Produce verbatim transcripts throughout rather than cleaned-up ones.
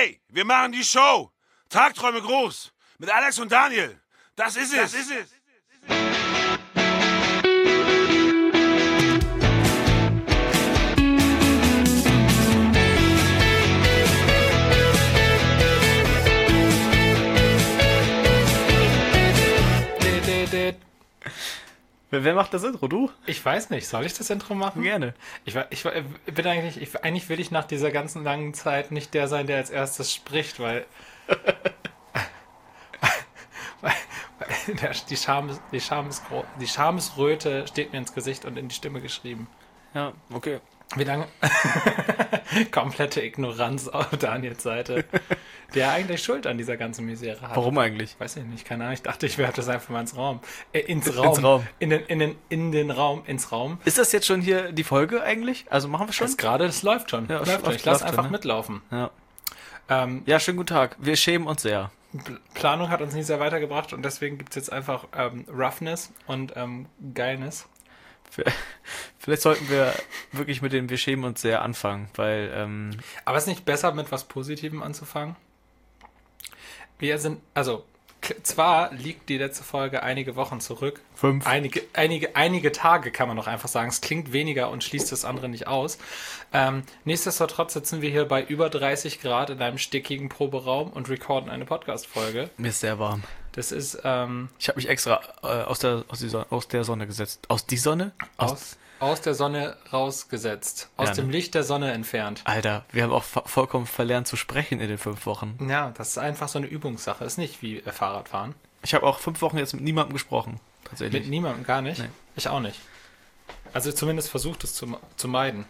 Ey, wir machen die Show. Tagträume groß. Mit Alex und Daniel. Das ist es. Das ist es. Wer, wer macht das Intro? Du? Ich weiß nicht. Soll ich das Intro machen? Gerne. Ich, ich, ich bin eigentlich, ich, eigentlich will ich nach dieser ganzen langen Zeit nicht der sein, der als erstes spricht, weil, weil, weil der, die, Scham, die, Schamesgro- die Schamesröte steht mir ins Gesicht und in die Stimme geschrieben. Ja, okay. Wie lange? Komplette Ignoranz auf Daniels Seite, der eigentlich Schuld an dieser ganzen Misere hat. Warum eigentlich? Weiß ich nicht, keine Ahnung. Ich dachte, ich werfe das einfach mal ins Raum. Äh, ins Raum. Ins Raum. In den, in, den, in den Raum, ins Raum. Ist das jetzt schon hier die Folge eigentlich? Also machen wir schon? Das gerade, das läuft schon. Ja, läuft läuft, schon. Ich lasse läuft einfach schon, ne? mitlaufen. Ja. Ähm, ja, schönen guten Tag. Wir schämen uns sehr. P- Planung hat uns nie sehr weitergebracht und deswegen gibt es jetzt einfach ähm, Roughness und ähm, Geilness. Vielleicht sollten wir wirklich mit dem Wir schämen uns sehr anfangen, weil... Ähm Aber ist nicht besser, mit was Positivem anzufangen? Wir sind, also, k- zwar liegt die letzte Folge einige Wochen zurück. Fünf. Einige, einige, einige Tage kann man doch einfach sagen. Es klingt weniger und schließt das andere nicht aus. Ähm, nichtsdestotrotz sitzen wir hier bei über dreißig Grad in einem stickigen Proberaum und recorden eine Podcast-Folge. Mir ist sehr warm. Das ist, ähm, Ich habe mich extra äh, aus, der, aus, die Sonne, aus der Sonne gesetzt. Aus die Sonne? aus, aus der Sonne rausgesetzt. Aus Ja, ne? dem Licht der Sonne entfernt. Alter, wir haben auch fa- vollkommen verlernt zu sprechen in den fünf Wochen. Ja, das ist einfach so eine Übungssache. Ist nicht wie äh, Fahrradfahren. Ich habe auch fünf Wochen jetzt mit niemandem gesprochen, tatsächlich. Mit niemandem, gar nicht. Nee. Ich auch nicht. Also zumindest versucht es zu, zu meiden.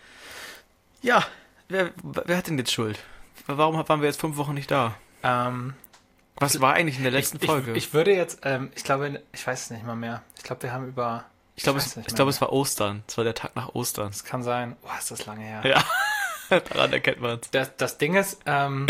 Ja, wer, wer hat denn jetzt Schuld? Warum waren wir jetzt fünf Wochen nicht da? Ähm, Was war eigentlich in der letzten ich, Folge? Ich, ich würde jetzt, ähm, ich glaube, ich weiß es nicht mal mehr. Ich glaube, wir haben über... Ich glaube, weiß es, nicht ich mehr. glaube, es war Ostern. Es war der Tag nach Ostern. Das kann sein. Oh, ist das lange her. Ja, daran erkennt man es. Das, das Ding ist, ähm,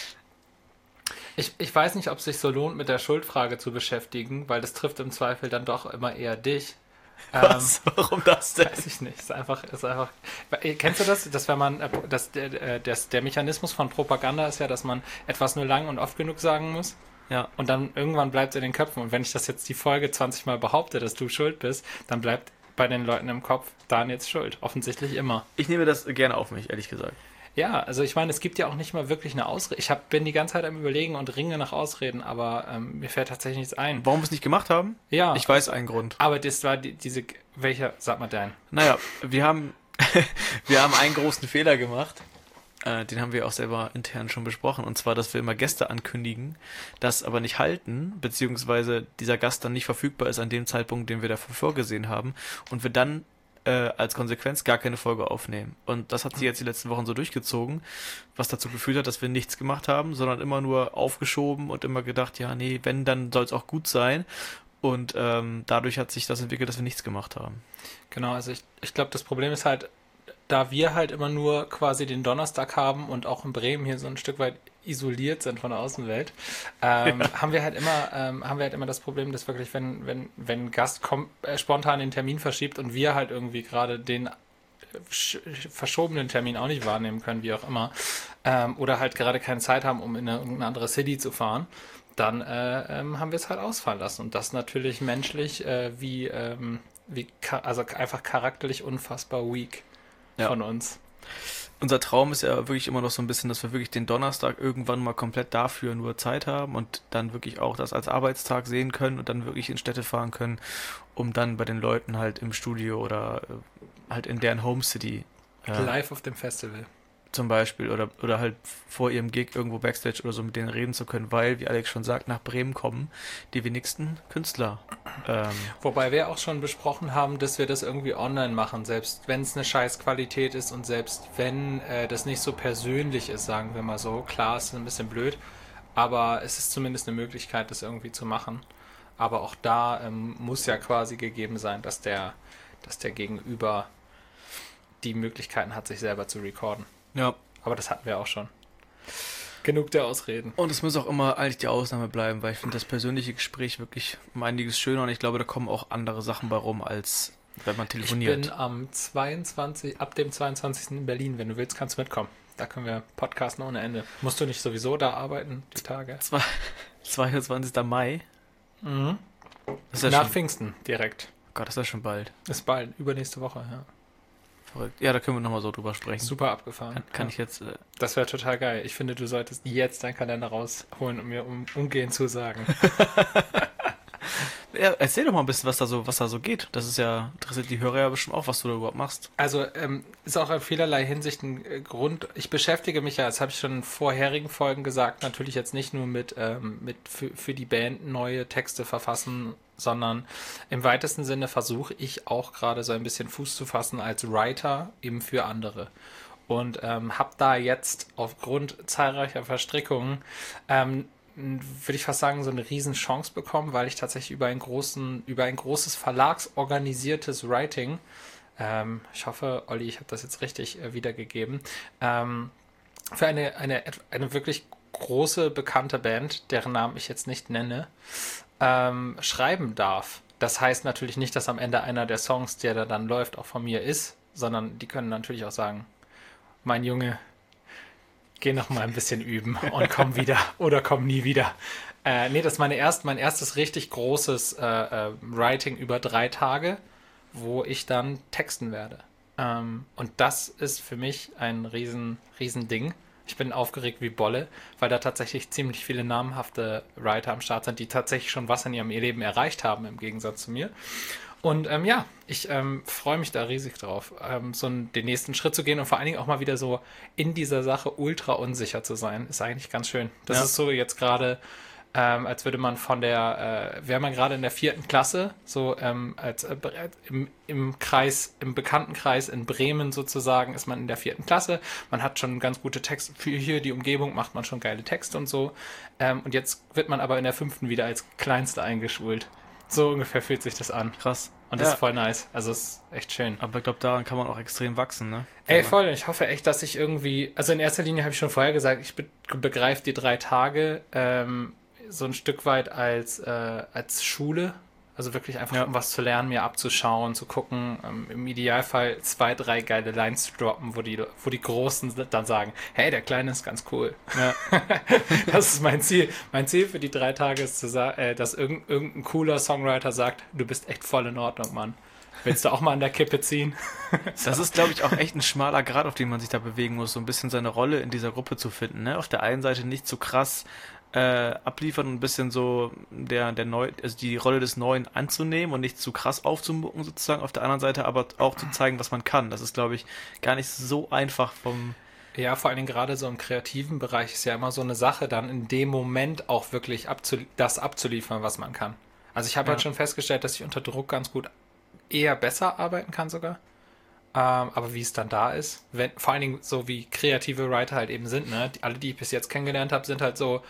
ich, ich weiß nicht, ob es sich so lohnt, mit der Schuldfrage zu beschäftigen, weil das trifft im Zweifel dann doch immer eher dich. Was? Warum das denn? Weiß ich nicht. Ist einfach, ist einfach. Kennst du das? Dass wenn man, dass der, der, der Mechanismus von Propaganda ist ja, dass man etwas nur lang und oft genug sagen muss. Ja. Und dann irgendwann bleibt es in den Köpfen. Und wenn ich das jetzt die Folge zwanzig Mal behaupte, dass du schuld bist, dann bleibt bei den Leuten im Kopf Dan jetzt schuld. Offensichtlich immer. Ich nehme das gerne auf mich, ehrlich gesagt. Ja, also ich meine, es gibt ja auch nicht mal wirklich eine Ausrede. Ich hab, bin die ganze Zeit am Überlegen und ringe nach Ausreden, aber ähm, mir fällt tatsächlich nichts ein. Warum wir es nicht gemacht haben? Ja. Ich weiß einen Grund. Aber das war die, diese, welcher, sag mal dein. Naja, wir haben, wir haben einen großen Fehler gemacht. Äh, den haben wir auch selber intern schon besprochen. Und zwar, dass wir immer Gäste ankündigen, das aber nicht halten, beziehungsweise dieser Gast dann nicht verfügbar ist an dem Zeitpunkt, den wir dafür vorgesehen haben. Und wir dann äh, als Konsequenz gar keine Folge aufnehmen. Und das hat sich jetzt die letzten Wochen so durchgezogen, was dazu geführt hat, dass wir nichts gemacht haben, sondern immer nur aufgeschoben und immer gedacht, ja, nee, wenn, dann soll es auch gut sein. Und ähm, dadurch hat sich das entwickelt, dass wir nichts gemacht haben. Genau, also ich, ich glaube, das Problem ist halt, da wir halt immer nur quasi den Donnerstag haben und auch in Bremen hier so ein Stück weit isoliert sind von der Außenwelt, ähm, ja. haben wir halt immer, ähm, haben wir halt immer das Problem, dass wirklich, wenn, wenn, wenn ein Gast kommt, äh, spontan den Termin verschiebt und wir halt irgendwie gerade den sch- verschobenen Termin auch nicht wahrnehmen können, wie auch immer, ähm, oder halt gerade keine Zeit haben, um in eine, irgendeine andere City zu fahren, dann äh, ähm, haben wir es halt ausfallen lassen. Und das natürlich menschlich äh, wie, ähm, wie ka- also einfach charakterlich unfassbar weak. Ja. Von uns. Unser Traum ist ja wirklich immer noch so ein bisschen, dass wir wirklich den Donnerstag irgendwann mal komplett dafür nur Zeit haben und dann wirklich auch das als Arbeitstag sehen können und dann wirklich in Städte fahren können, um dann bei den Leuten halt im Studio oder äh, halt in deren Home City äh, live auf dem Festival zum Beispiel oder, oder halt vor ihrem Gig irgendwo Backstage oder so mit denen reden zu können, weil, wie Alex schon sagt, nach Bremen kommen die wenigsten Künstler. Ähm, Wobei wir auch schon besprochen haben, dass wir das irgendwie online machen, selbst wenn es eine scheiß Qualität ist und selbst wenn äh, das nicht so persönlich ist, sagen wir mal so. Klar, es ist ein bisschen blöd, aber es ist zumindest eine Möglichkeit, das irgendwie zu machen. Aber auch da ähm, muss ja quasi gegeben sein, dass der, dass der Gegenüber die Möglichkeiten hat, sich selber zu recorden. Ja. Aber das hatten wir auch schon. Genug der Ausreden. Und es muss auch immer eigentlich die Ausnahme bleiben, weil ich finde das persönliche Gespräch wirklich um einiges schöner und ich glaube, da kommen auch andere Sachen bei rum, als wenn man telefoniert. Ich bin am zweiundzwanzigsten ab dem zweiundzwanzigsten in Berlin. Wenn du willst, kannst du mitkommen. Da können wir podcasten ohne Ende. Musst du nicht sowieso da arbeiten, die Tage? zweiundzwanzigster Mai. Mhm. Das ist ja Nach schon, Pfingsten direkt. Gott, das ist ja schon bald. Ist bald, übernächste Woche, ja. Verrückt. Ja, da können wir nochmal so drüber sprechen. Super abgefahren. Kann, kann ja. ich jetzt... Äh, Das wäre total geil. Ich finde, du solltest jetzt deinen Kalender rausholen und mir um, umgehend zusagen. ja, erzähl doch mal ein bisschen, was da so, was da so geht. Das ist ja, interessiert die Hörer ja bestimmt auch, was du da überhaupt machst. Also ähm, ist auch in vielerlei Hinsicht ein äh, Grund. Ich beschäftige mich ja, das habe ich schon in vorherigen Folgen gesagt, natürlich jetzt nicht nur mit, ähm, mit für, für die Band neue Texte verfassen, sondern im weitesten Sinne versuche ich auch gerade so ein bisschen Fuß zu fassen als Writer eben für andere. Und ähm, habe da jetzt aufgrund zahlreicher Verstrickungen, ähm, würde ich fast sagen, so eine riesen Chance bekommen, weil ich tatsächlich über einen großen, über ein großes verlagsorganisiertes Writing, ähm, ich hoffe, Olli, ich habe das jetzt richtig äh, wiedergegeben, ähm, für eine, eine, eine wirklich große, bekannte Band, deren Namen ich jetzt nicht nenne, ähm, schreiben darf. Das heißt natürlich nicht, dass am Ende einer der Songs, der da dann läuft, auch von mir ist, sondern die können natürlich auch sagen, mein Junge, geh noch mal ein bisschen üben und komm wieder oder komm nie wieder. Äh, nee, das ist meine erst, mein erstes richtig großes äh, äh, Writing über drei Tage, wo ich dann texten werde. Ähm, und das ist für mich ein riesen, riesen Ding. Ich bin aufgeregt wie Bolle, weil da tatsächlich ziemlich viele namhafte Writer am Start sind, die tatsächlich schon was in ihrem Leben erreicht haben, im Gegensatz zu mir. Und ähm, ja, ich ähm, freue mich da riesig drauf, ähm, so einen, den nächsten Schritt zu gehen und vor allen Dingen auch mal wieder so in dieser Sache ultra unsicher zu sein. Ist eigentlich ganz schön. Das ja. ist so jetzt gerade, ähm, als würde man von der, äh, wäre man gerade in der vierten Klasse, so ähm, als äh, im, im Kreis, im Bekanntenkreis in Bremen sozusagen, ist man in der vierten Klasse. Man hat schon ganz gute Texte für hier die Umgebung, macht man schon geile Texte und so. Ähm, und jetzt wird man aber in der fünften wieder als Kleinste eingeschult. So ungefähr fühlt sich das an. Krass. Und das ja. ist voll nice. Also es ist echt schön. Aber ich glaube, daran kann man auch extrem wachsen, ne? Ey, voll. Ich hoffe echt, dass ich irgendwie... Also in erster Linie habe ich schon vorher gesagt, ich be- begreife die drei Tage ähm, so ein Stück weit als, äh, als Schule. Also wirklich einfach, ja. um was zu lernen, mir abzuschauen, zu gucken. Ähm, Im Idealfall zwei, drei geile Lines zu droppen, wo die, wo die Großen dann sagen, hey, der Kleine ist ganz cool. Ja. Das ist mein Ziel. Mein Ziel für die drei Tage ist, zu sa- äh, dass irgend, irgendein cooler Songwriter sagt, du bist echt voll in Ordnung, Mann. Willst du auch mal an der Kippe ziehen? Das ist, glaube ich, auch echt ein schmaler Grat, auf dem man sich da bewegen muss, so ein bisschen seine Rolle in dieser Gruppe zu finden. Ne? Auf der einen Seite nicht so krass äh, abliefern und ein bisschen so der, der Neu, also die Rolle des Neuen anzunehmen und nicht zu krass aufzumucken sozusagen. Auf der anderen Seite aber auch zu zeigen, was man kann. Das ist, glaube ich, gar nicht so einfach vom... Ja, vor allen Dingen gerade so im kreativen Bereich ist ja immer so eine Sache, dann in dem Moment auch wirklich abzu- das abzuliefern, was man kann. Also ich habe Ja. halt schon festgestellt, dass ich unter Druck ganz gut eher besser arbeiten kann sogar. Ähm, aber wie es dann da ist, wenn, vor allen Dingen so wie kreative Writer halt eben sind, ne? Die, alle, die ich bis jetzt kennengelernt habe, sind halt so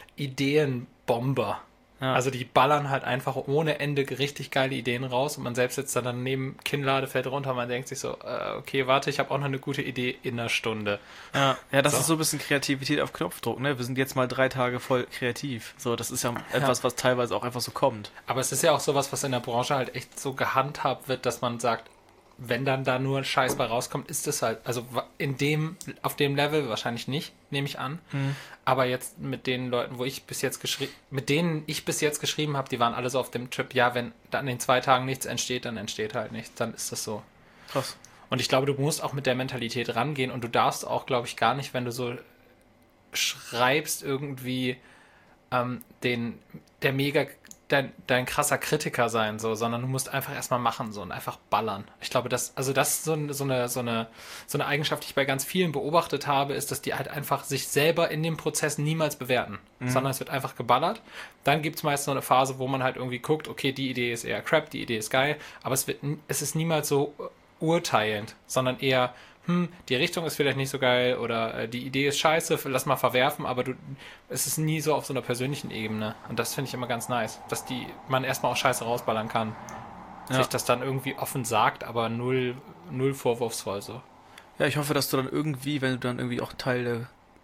Ideenbomber. Ja. Also die ballern halt einfach ohne Ende richtig geile Ideen raus und man selbst sitzt dann daneben, Kinnlade fällt runter und man denkt sich so, äh, okay, warte, ich habe auch noch eine gute Idee in einer Stunde. Ja, ja das So. ist so ein bisschen Kreativität auf Knopfdruck, ne? Wir sind jetzt mal drei Tage voll kreativ. So, das ist ja etwas, was teilweise auch einfach so kommt. Aber es ist ja auch sowas, was in der Branche halt echt so gehandhabt wird, dass man sagt, wenn dann da nur ein Scheiß bei rauskommt, ist es halt, also in dem, auf dem Level wahrscheinlich nicht, nehme ich an. Mhm. Aber jetzt mit den Leuten, wo ich bis jetzt geschrieben, mit denen ich bis jetzt geschrieben habe, die waren alle so auf dem Trip, ja, wenn dann in zwei Tagen nichts entsteht, dann entsteht halt nichts, dann ist das so. Krass. Und ich glaube, du musst auch mit der Mentalität rangehen und du darfst auch, glaube ich, gar nicht, wenn du so schreibst, irgendwie ähm, den, der mega, dein, dein krasser Kritiker sein, so, sondern du musst einfach erstmal machen, so, und einfach ballern. Ich glaube, das, also das ist so, ein- so eine, so eine, so eine Eigenschaft, die ich bei ganz vielen beobachtet habe, ist, dass die halt einfach sich selber in dem Prozess niemals bewerten, sondern es wird einfach geballert. Dann gibt es meist so eine Phase, wo man halt irgendwie guckt, okay, die Idee ist eher crap, die Idee ist geil, aber es wird, n- es ist niemals so äh, urteilend, sondern eher, hm, die Richtung ist vielleicht nicht so geil oder äh, die Idee ist scheiße, lass mal verwerfen, aber du, es ist nie so auf so einer persönlichen Ebene. Und das finde ich immer ganz nice, dass die man erstmal auch Scheiße rausballern kann. Ja. Sich das dann irgendwie offen sagt, aber null, null vorwurfsvoll so. Ja, ich hoffe, dass du dann irgendwie, wenn du dann irgendwie auch Teil der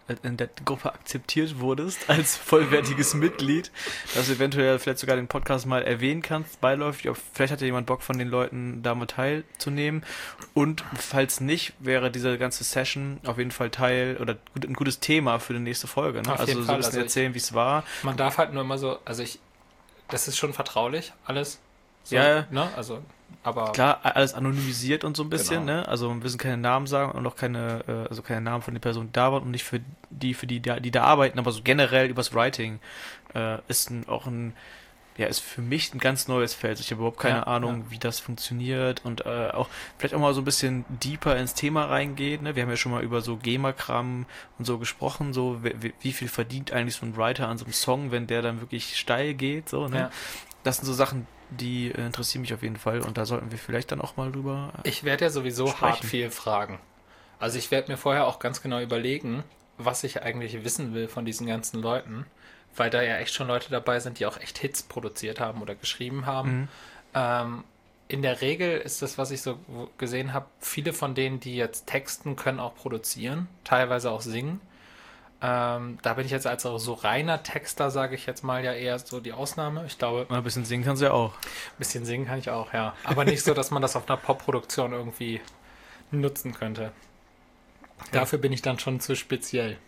in der Gruppe akzeptiert wurdest als vollwertiges Mitglied, dass du eventuell vielleicht sogar den Podcast mal erwähnen kannst, beiläufig. Vielleicht hat ja jemand Bock von den Leuten, da mal teilzunehmen. Und falls nicht, wäre diese ganze Session auf jeden Fall Teil oder ein gutes Thema für die nächste Folge. Ne? Auf Also jeden so Fall. ein bisschen Also erzählen, wie es war. Man darf halt nur immer so, also ich, das ist schon vertraulich, alles. So, Ja, ne? Also, aber klar, alles anonymisiert und so ein bisschen, Genau. ne? Also wir müssen keine Namen sagen und auch keine, äh, also keine Namen von den Personen, die da waren und nicht für die, für die, die da arbeiten, aber so generell übers Writing äh, ist ein, auch ein, ja, ist für mich ein ganz neues Feld. Ich habe überhaupt keine Ja, Ahnung, ja. wie das funktioniert und äh, auch vielleicht auch mal so ein bisschen deeper ins Thema reingeht, ne? Wir haben ja schon mal über so GEMA-Kram und so gesprochen, so wie, wie viel verdient eigentlich so ein Writer an so einem Song, wenn der dann wirklich steil geht, so, ne? Ja. Das sind so Sachen, die äh, interessieren mich auf jeden Fall und da sollten wir vielleicht dann auch mal drüber. Äh, ich werde ja sowieso Sprechen. hart viel fragen. Also ich werde mir vorher auch ganz genau überlegen, was ich eigentlich wissen will von diesen ganzen Leuten, weil da ja echt schon Leute dabei sind, die auch echt Hits produziert haben oder geschrieben haben. Mhm. Ähm, in der Regel ist das, was ich so gesehen habe, viele von denen, die jetzt texten, können auch produzieren, teilweise auch singen. Ähm, da bin ich jetzt als so reiner Texter, sage ich jetzt mal, ja eher so die Ausnahme. Ich glaube, Mal ein bisschen singen kannst du ja auch. ein bisschen singen kann ich auch, ja. Aber nicht so, dass man das auf einer Pop-Produktion irgendwie nutzen könnte. Dafür bin ich dann schon zu speziell.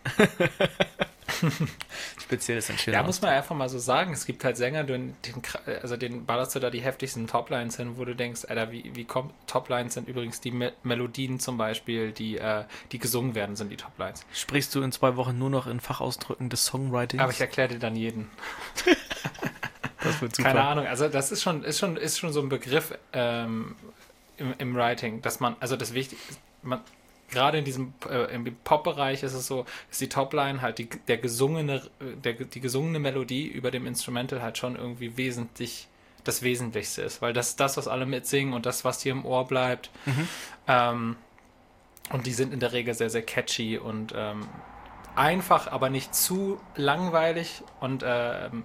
Speziell ist ein schöner Ja, muss man einfach mal so sagen. Es gibt halt Sänger, den, den, also den ballerst du da die heftigsten Toplines hin, wo du denkst, Alter, wie, wie kommt, Toplines sind übrigens die Me- Melodien zum Beispiel, die, äh, die gesungen werden, sind die Toplines. Sprichst du in zwei Wochen nur noch in Fachausdrücken des Songwritings? Aber ich erkläre dir dann jeden. Das wird super. Keine Ahnung, also das ist schon, ist schon, ist schon so ein Begriff ähm, im, im Writing, dass man, also das Wichtige ist, man, gerade in diesem äh, im Pop-Bereich ist es so, ist die Topline halt die, der gesungene, der, die gesungene Melodie über dem Instrumental halt schon irgendwie wesentlich das Wesentlichste ist, weil das ist das, was alle mitsingen und das, was dir im Ohr bleibt. Mhm. Ähm, und die sind in der Regel sehr, sehr catchy und ähm, einfach, aber nicht zu langweilig und ähm,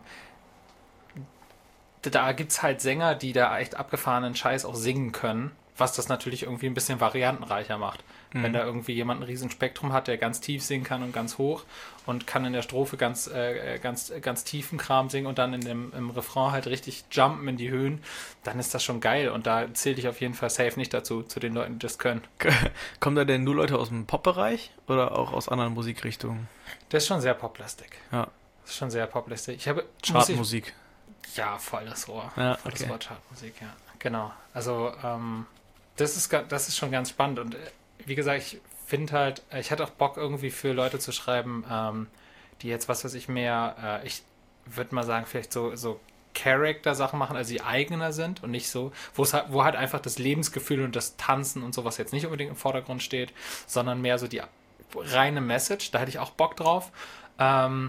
da gibt es halt Sänger, die da echt abgefahrenen Scheiß auch singen können, was das natürlich irgendwie ein bisschen variantenreicher macht. Mhm. Wenn da irgendwie jemand ein riesen Spektrum hat, der ganz tief singen kann und ganz hoch und kann in der Strophe ganz, äh, ganz, ganz tiefen Kram singen und dann in dem, im Refrain halt richtig jumpen in die Höhen, dann ist das schon geil und da zähle ich auf jeden Fall safe nicht dazu, zu den Leuten, die das können. Kommen da denn nur Leute aus dem Pop-Bereich oder auch aus anderen Musikrichtungen? Das ist schon sehr poplastig. Ja. Das ist schon sehr poplastig. Ich habe Chartmusik. Ja, voll das Ohr. Ja, voll okay. das Wort Chartmusik, ja. Genau. Also, ähm, das ist, ga- das ist schon ganz spannend. Und äh, wie gesagt, ich finde halt, äh, ich hatte auch Bock irgendwie für Leute zu schreiben, ähm, die jetzt, was weiß ich, mehr, äh, ich würde mal sagen, vielleicht so, so Charakter-Sachen machen, also die eigener sind und nicht so, wo es halt, wo halt einfach das Lebensgefühl und das Tanzen und sowas jetzt nicht unbedingt im Vordergrund steht, sondern mehr so die reine Message. Da hätte ich auch Bock drauf. Ähm,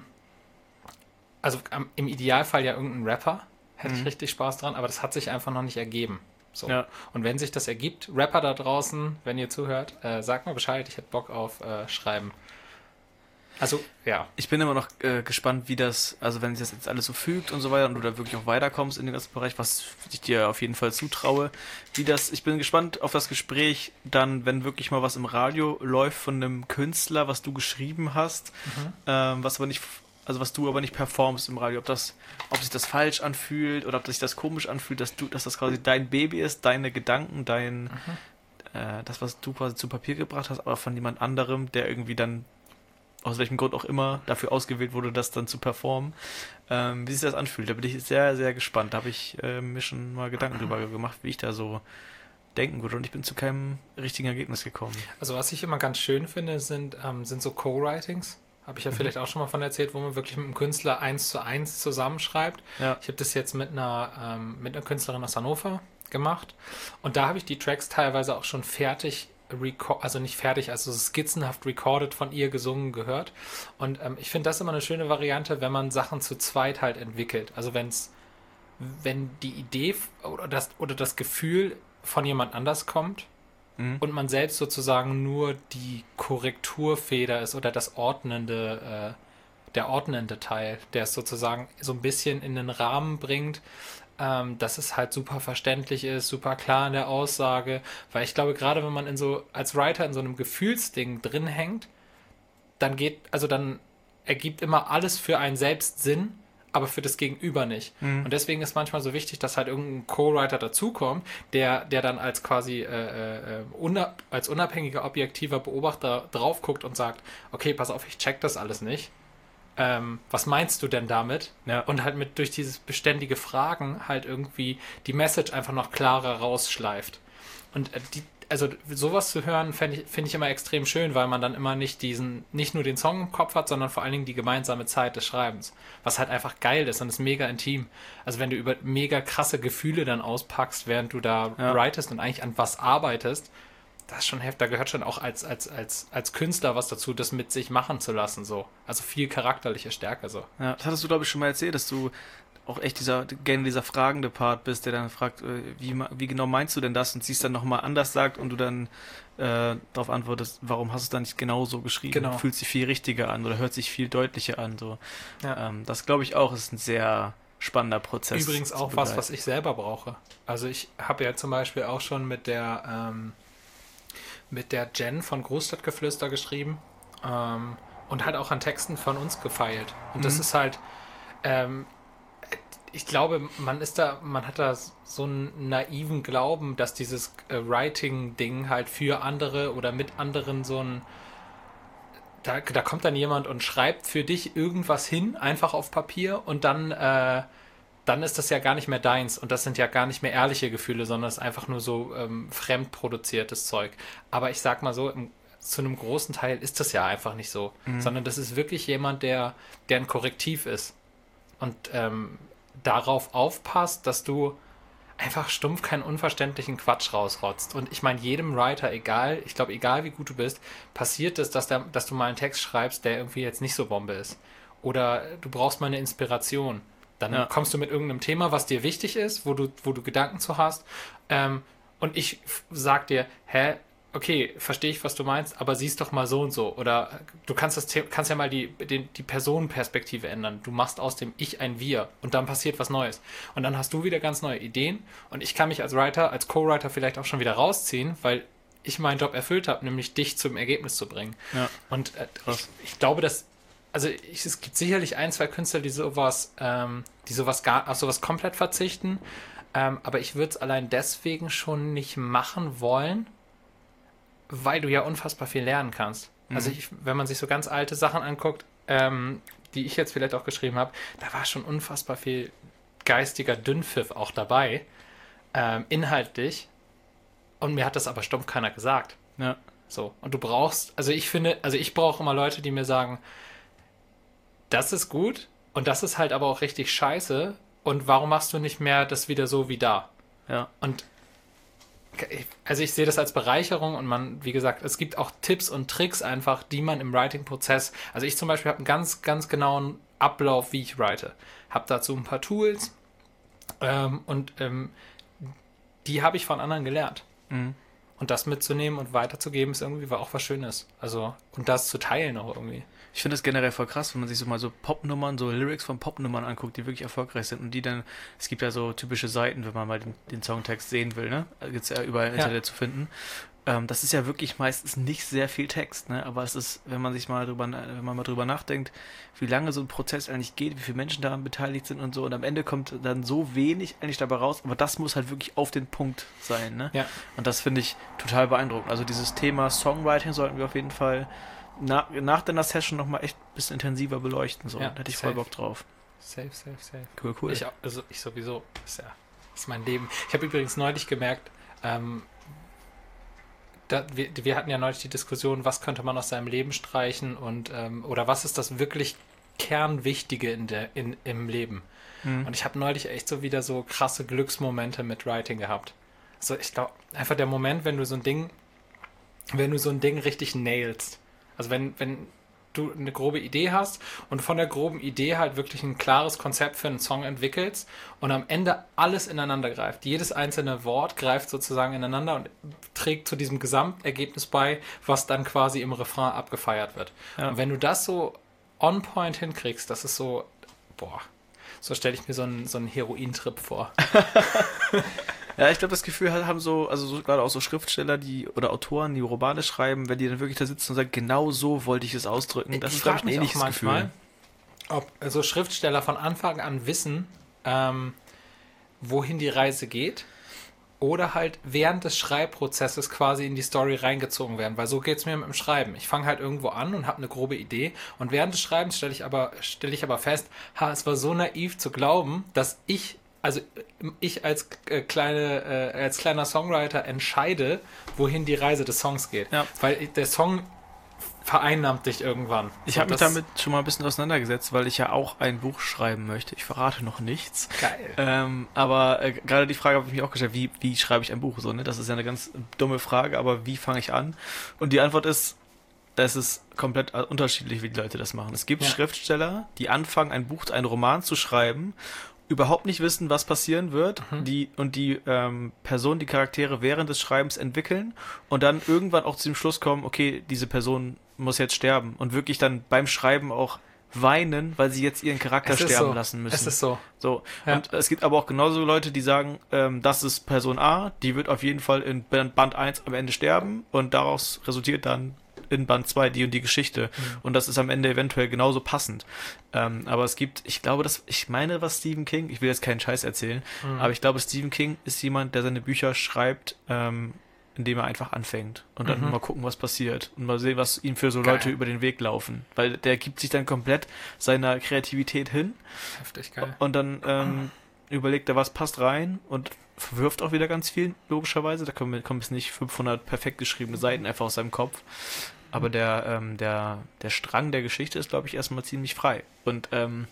Also am- im Idealfall ja irgendein Rapper, hätte Mhm. ich richtig Spaß dran, aber das hat sich einfach noch nicht ergeben. So. Ja. Und wenn sich das ergibt, Rapper da draußen, wenn ihr zuhört, äh, sagt mal Bescheid, ich hätte Bock auf äh, Schreiben. Also, ja. Ich bin immer noch äh, gespannt, wie das, also wenn sich das jetzt alles so fügt und so weiter und du da wirklich auch weiterkommst in den ganzen Bereich, was ich dir auf jeden Fall zutraue, wie das, ich bin gespannt auf das Gespräch dann, wenn wirklich mal was im Radio läuft von einem Künstler, was du geschrieben hast, Mhm. ähm, was aber nicht, also was du aber nicht performst im Radio, ob das, ob sich das falsch anfühlt oder ob sich das komisch anfühlt, dass du, dass das quasi dein Baby ist, deine Gedanken, dein, Mhm. äh, das, was du quasi zu Papier gebracht hast, aber von jemand anderem, der irgendwie dann aus welchem Grund auch immer dafür ausgewählt wurde, das dann zu performen. Ähm, wie sich das anfühlt, da bin ich sehr, sehr gespannt. Da habe ich äh, mir schon mal Gedanken drüber gemacht, wie ich da so denken würde und ich bin zu keinem richtigen Ergebnis gekommen. Also was ich immer ganz schön finde, sind, ähm, sind so Co-Writings. Habe ich ja Mhm. vielleicht auch schon mal von erzählt, wo man wirklich mit einem Künstler eins zu eins zusammenschreibt. Ja. Ich habe das jetzt mit einer, ähm, mit einer Künstlerin aus Hannover gemacht und da habe ich die Tracks teilweise auch schon fertig reco- also nicht fertig, also skizzenhaft recorded von ihr gesungen gehört. Und ähm, ich finde das immer eine schöne Variante, wenn man Sachen zu zweit halt entwickelt. Also wenn's, wenn die Idee f- oder das, oder das Gefühl von jemand anders kommt Mhm. und man selbst sozusagen nur die Korrekturfeder ist oder das ordnende, äh, der ordnende Teil, der es sozusagen so ein bisschen in den Rahmen bringt, ähm, dass es halt super verständlich ist, super klar in der Aussage, weil ich glaube, gerade wenn man in so als Writer in so einem Gefühlsding drin hängt, dann geht, also dann ergibt immer alles für einen selbst Sinn, aber für das Gegenüber nicht. Mhm. Und deswegen ist manchmal so wichtig, dass halt irgendein Co-Writer dazukommt, der, der dann als quasi äh, äh, una- als unabhängiger, objektiver Beobachter drauf guckt und sagt, okay, pass auf, ich check das alles nicht. Ähm, was meinst du denn damit? Ja. Und halt mit durch dieses beständige Fragen halt irgendwie die Message einfach noch klarer rausschleift. Und äh, die Also sowas zu hören, finde ich, find ich immer extrem schön, weil man dann immer nicht diesen, nicht nur den Song im Kopf hat, sondern vor allen Dingen die gemeinsame Zeit des Schreibens. Was halt einfach geil ist und ist mega intim. Also wenn du über mega krasse Gefühle dann auspackst, während du da ja. writest und eigentlich an was arbeitest, das ist schon heftig. Da gehört schon auch als, als, als, als Künstler was dazu, das mit sich machen zu lassen. So. Also viel charakterliche Stärke. So. Ja, das hattest du, glaube ich, schon mal erzählt, dass du auch echt dieser, gerne dieser fragende Part bist, der dann fragt, äh, wie, wie genau meinst du denn das, und sie es dann nochmal anders sagt und du dann äh, darauf antwortest, warum hast du es dann nicht genau so geschrieben? Genau. Fühlt sich viel richtiger an oder hört sich viel deutlicher an. So. Ja. Ähm, das glaube ich auch, ist ein sehr spannender Prozess. Übrigens auch was, was ich selber brauche. Also ich habe ja zum Beispiel auch schon mit der ähm, mit der Jen von Großstadtgeflüster geschrieben ähm, und halt auch an Texten von uns gefeilt. Und mhm. das ist halt ähm, ich glaube, man ist da, man hat da so einen naiven Glauben, dass dieses äh, Writing-Ding halt für andere oder mit anderen so ein, da, da kommt dann jemand und schreibt für dich irgendwas hin, einfach auf Papier, und dann, äh, dann ist das ja gar nicht mehr deins, und das sind ja gar nicht mehr ehrliche Gefühle, sondern es ist einfach nur so ähm, fremdproduziertes Zeug. Aber ich sag mal so, im, zu einem großen Teil ist das ja einfach nicht so, mhm. sondern das ist wirklich jemand, der, der ein Korrektiv ist. Und ähm, darauf aufpasst, dass du einfach stumpf keinen unverständlichen Quatsch rausrotzt. Und ich meine, jedem Writer, egal, ich glaube, egal wie gut du bist, passiert es, dass, der, dass du mal einen Text schreibst, der irgendwie jetzt nicht so Bombe ist. Oder du brauchst mal eine Inspiration. Dann ja. kommst du mit irgendeinem Thema, was dir wichtig ist, wo du, wo du Gedanken zu hast. Ähm, und ich f- sag dir, hä, okay, verstehe ich, was du meinst, aber siehst doch mal so und so. Oder du kannst, das, kannst ja mal die, die, die Personenperspektive ändern. Du machst aus dem Ich ein Wir und dann passiert was Neues. Und dann hast du wieder ganz neue Ideen, und ich kann mich als Writer, als Co-Writer vielleicht auch schon wieder rausziehen, weil ich meinen Job erfüllt habe, nämlich dich zum Ergebnis zu bringen. Ja. Und äh, ich, ich glaube, dass, also ich, es gibt sicherlich ein, zwei Künstler, die sowas, ähm, die sowas gar, auf sowas komplett verzichten, ähm, aber ich würde es allein deswegen schon nicht machen wollen, weil du ja unfassbar viel lernen kannst. Mhm. Also ich, wenn man sich so ganz alte Sachen anguckt, ähm, die ich jetzt vielleicht auch geschrieben habe, da war schon unfassbar viel geistiger Dünnpfiff auch dabei, ähm, inhaltlich, und mir hat das aber stumpf keiner gesagt. Ja. So, und du brauchst, also ich finde, also ich brauche immer Leute, die mir sagen, das ist gut und das ist halt aber auch richtig scheiße, und warum machst du nicht mehr das wieder so wie da? Ja. Und also ich sehe das als Bereicherung, und man, wie gesagt, es gibt auch Tipps und Tricks einfach, die man im Writing-Prozess, also ich zum Beispiel habe einen ganz, ganz genauen Ablauf, wie ich write. Habe dazu ein paar Tools ähm, und ähm, die habe ich von anderen gelernt. Mhm. Und das mitzunehmen und weiterzugeben, ist irgendwie auch was Schönes. Also, und das zu teilen auch irgendwie. Ich finde das generell voll krass, wenn man sich so mal so Popnummern, so Lyrics von Popnummern anguckt, die wirklich erfolgreich sind, und die dann, es gibt ja so typische Seiten, wenn man mal den, den Songtext sehen will, ne? Gibt es ja überall im Ja. Internet zu finden. Ähm, das ist ja wirklich meistens nicht sehr viel Text, ne? Aber es ist, wenn man sich mal drüber, wenn man mal drüber nachdenkt, wie lange so ein Prozess eigentlich geht, wie viele Menschen daran beteiligt sind und so, und am Ende kommt dann so wenig eigentlich dabei raus, aber das muss halt wirklich auf den Punkt sein, ne? Ja. Und das finde ich total beeindruckend. Also dieses Thema Songwriting sollten wir auf jeden Fall nach, nach deiner Session nochmal echt ein bisschen intensiver beleuchten. So. Ja, da hätte ich safe. voll Bock drauf. Safe, safe, safe. Cool, cool. Ich, auch- also ich sowieso. Das ist ja, das ist mein Leben. Ich habe übrigens neulich gemerkt, ähm, da, wir, wir hatten ja neulich die Diskussion, was könnte man aus seinem Leben streichen, und ähm, oder was ist das wirklich Kernwichtige in der, in, im Leben. Mhm. Und ich habe neulich echt so wieder so krasse Glücksmomente mit Writing gehabt. Also ich glaube, einfach der Moment, wenn du so ein Ding, wenn du so ein Ding richtig nailst. Also wenn, wenn du eine grobe Idee hast und von der groben Idee halt wirklich ein klares Konzept für einen Song entwickelst und am Ende alles ineinander greift. Jedes einzelne Wort greift sozusagen ineinander und trägt zu diesem Gesamtergebnis bei, was dann quasi im Refrain abgefeiert wird. Ja. Und wenn du das so on point hinkriegst, das ist so, boah, so stelle ich mir so einen, so einen Herointrip vor. Ja, ich glaube, das Gefühl haben so, also so, gerade auch so Schriftsteller, die oder Autoren, die Romane schreiben, wenn die dann wirklich da sitzen und sagen, genau so wollte ich es ausdrücken. Das ich ist, glaube ich, ein mich ähnliches auch manchmal, Gefühl. ob so Schriftsteller von Anfang an wissen, ähm, wohin die Reise geht, oder halt während des Schreibprozesses quasi in die Story reingezogen werden, weil so geht es mir mit dem Schreiben. Ich fange halt irgendwo an und habe eine grobe Idee und während des Schreibens stelle ich aber stelle ich aber fest, ha, es war so naiv zu glauben, dass ich also ich als äh, kleine äh, als kleiner Songwriter entscheide, wohin die Reise des Songs geht, Ja. weil der Song vereinnahmt dich irgendwann. Ich So, habe mich das- damit schon mal ein bisschen auseinandergesetzt, weil ich ja auch ein Buch schreiben möchte. Ich verrate noch nichts. Geil. Ähm, aber äh, gerade die Frage habe ich mir auch gestellt, wie, wie schreibe ich ein Buch? So, ne? Das ist ja eine ganz dumme Frage, aber wie fange ich an? Und die Antwort ist, es ist komplett unterschiedlich, wie die Leute das machen. Es gibt Ja. Schriftsteller, die anfangen, ein Buch, einen Roman zu schreiben, überhaupt nicht wissen, was passieren wird, Mhm. die und die ähm, Personen, die Charaktere während des Schreibens entwickeln und dann irgendwann auch zu dem Schluss kommen, okay, diese Person muss jetzt sterben und wirklich dann beim Schreiben auch weinen, weil sie jetzt ihren Charakter Es ist sterben so. lassen müssen. Es ist so. So. Ja. Und es gibt aber auch genauso Leute, die sagen, ähm, das ist Person A, die wird auf jeden Fall in Band eins am Ende sterben und daraus resultiert dann in Band zwei die und die Geschichte. Mhm. Und das ist am Ende eventuell genauso passend. Ähm, aber es gibt, ich glaube, dass, ich meine, was Stephen King, ich will jetzt keinen Scheiß erzählen, Mhm. aber ich glaube, Stephen King ist jemand, der seine Bücher schreibt, ähm, indem er einfach anfängt und dann Mhm. mal gucken, was passiert und mal sehen, was ihm für so Geil. Leute über den Weg laufen. Weil der gibt sich dann komplett seiner Kreativität hin Heftig geil. und dann ähm, überlegt er, was passt rein und verwirft auch wieder ganz viel, logischerweise. Da kommen, kommen jetzt nicht fünfhundert perfekt geschriebene Seiten einfach aus seinem Kopf. Aber der, ähm, der, der Strang der Geschichte ist, glaube ich, erstmal ziemlich frei. Und ähm,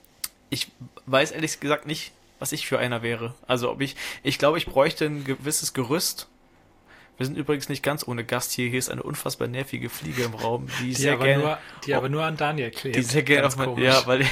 ich weiß ehrlich gesagt nicht, was ich für einer wäre. Also ob ich, ich glaube, ich bräuchte ein gewisses Gerüst. Wir sind übrigens nicht ganz ohne Gast hier. Hier ist eine unfassbar nervige Fliege im Raum, die, Die, sehr aber, gerne, nur, die aber nur an Daniel klebt. die sehr gerne Ganz auf mein, komisch. ja, weil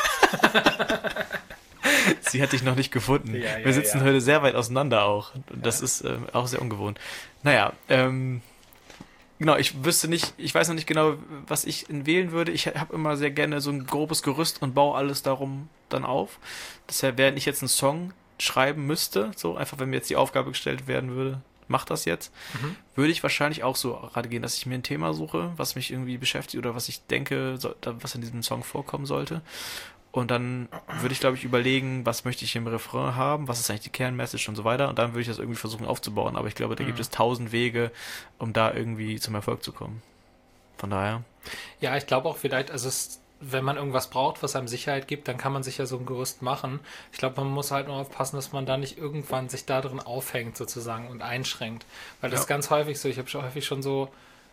sie hatte ich noch nicht gefunden. Ja, ja, Wir sitzen ja. heute sehr weit auseinander auch. Und das Ja. ist ähm, auch sehr ungewohnt. Naja, ähm, genau, ich wüsste nicht, ich weiß noch nicht genau, was ich wählen würde. Ich habe immer sehr gerne so ein grobes Gerüst und baue alles darum dann auf. Deshalb, während ich jetzt einen Song schreiben müsste, so einfach, wenn mir jetzt die Aufgabe gestellt werden würde, mach das jetzt, Mhm. würde ich wahrscheinlich auch so gerade gehen, dass ich mir ein Thema suche, was mich irgendwie beschäftigt oder was ich denke, so, da- was in diesem Song vorkommen sollte. Und dann würde ich, glaube ich, überlegen, was möchte ich im Refrain haben, was ist eigentlich die Kernmessage und so weiter. Und dann würde ich das irgendwie versuchen aufzubauen. Aber ich glaube, da gibt Mhm. es tausend Wege, um da irgendwie zum Erfolg zu kommen. Von daher. Ja, ich glaube auch vielleicht, also es, wenn man irgendwas braucht, was einem Sicherheit gibt, dann kann man sich ja so ein Gerüst machen. Ich glaube, man muss halt nur aufpassen, dass man da nicht irgendwann sich da drin aufhängt sozusagen und einschränkt. Weil das Ja. ist ganz häufig so. Ich habe schon häufig schon so,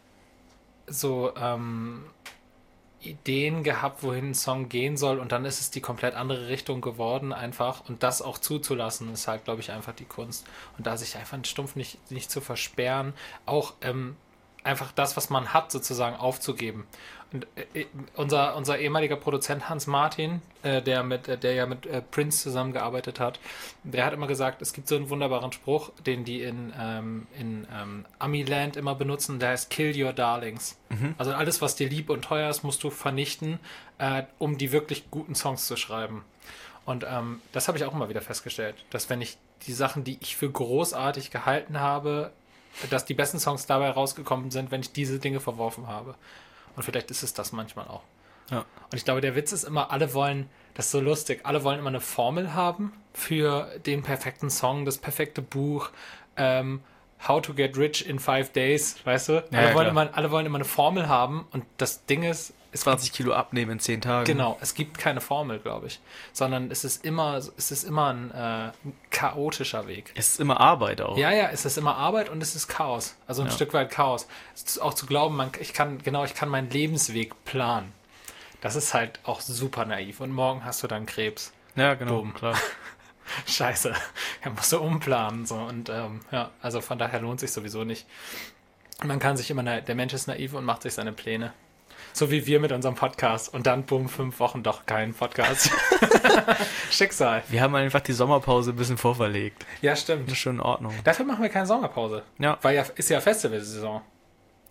so ähm, Ideen gehabt, wohin ein Song gehen soll und dann ist es die komplett andere Richtung geworden einfach und das auch zuzulassen ist halt, glaube ich, einfach die Kunst und da sich einfach stumpf nicht, nicht zu versperren, auch ähm, einfach das, was man hat, sozusagen aufzugeben. Und äh, unser, unser ehemaliger Produzent Hans Martin, äh, der, mit, äh, der ja mit äh, Prince zusammengearbeitet hat, der hat immer gesagt, es gibt so einen wunderbaren Spruch, den die in, ähm, in ähm, Amiland immer benutzen, der heißt Kill Your Darlings. Mhm. Also alles, was dir lieb und teuer ist, musst du vernichten, äh, um die wirklich guten Songs zu schreiben. Und ähm, das habe ich auch immer wieder festgestellt, dass wenn ich die Sachen, die ich für großartig gehalten habe, dass die besten Songs dabei rausgekommen sind, wenn ich diese Dinge verworfen habe. Und vielleicht ist es das manchmal auch. Ja. Und ich glaube, der Witz ist immer, alle wollen, das ist so lustig, alle wollen immer eine Formel haben für den perfekten Song, das perfekte Buch, ähm, How to get rich in five days, weißt du? Ja, alle, ja, wollen klar. immer, alle wollen immer eine Formel haben und das Ding ist, es zwanzig Kilo abnehmen in zehn Tagen. Genau, es gibt keine Formel, glaube ich, sondern es ist immer, es ist immer ein äh, chaotischer Weg. Es ist immer Arbeit auch. Ja, ja, es ist immer Arbeit und es ist Chaos, also ein Ja. Stück weit Chaos. Es ist auch zu glauben, man, ich kann, genau, ich kann meinen Lebensweg planen. Das ist halt auch super naiv und morgen hast du dann Krebs. Ja, genau, Dumm. klar. Scheiße, da musst du umplanen so und ähm, ja, also von daher lohnt sich sowieso nicht. Man kann sich immer, der Mensch ist naiv und macht sich seine Pläne. So wie wir mit unserem Podcast. Und dann, bumm, fünf Wochen doch kein Podcast. Schicksal. Wir haben einfach die Sommerpause ein bisschen vorverlegt. Ja, Das stimmt. ist schon in Ordnung. Dafür machen wir keine Sommerpause. Ja. Weil ja, ist ja Festivalsaison.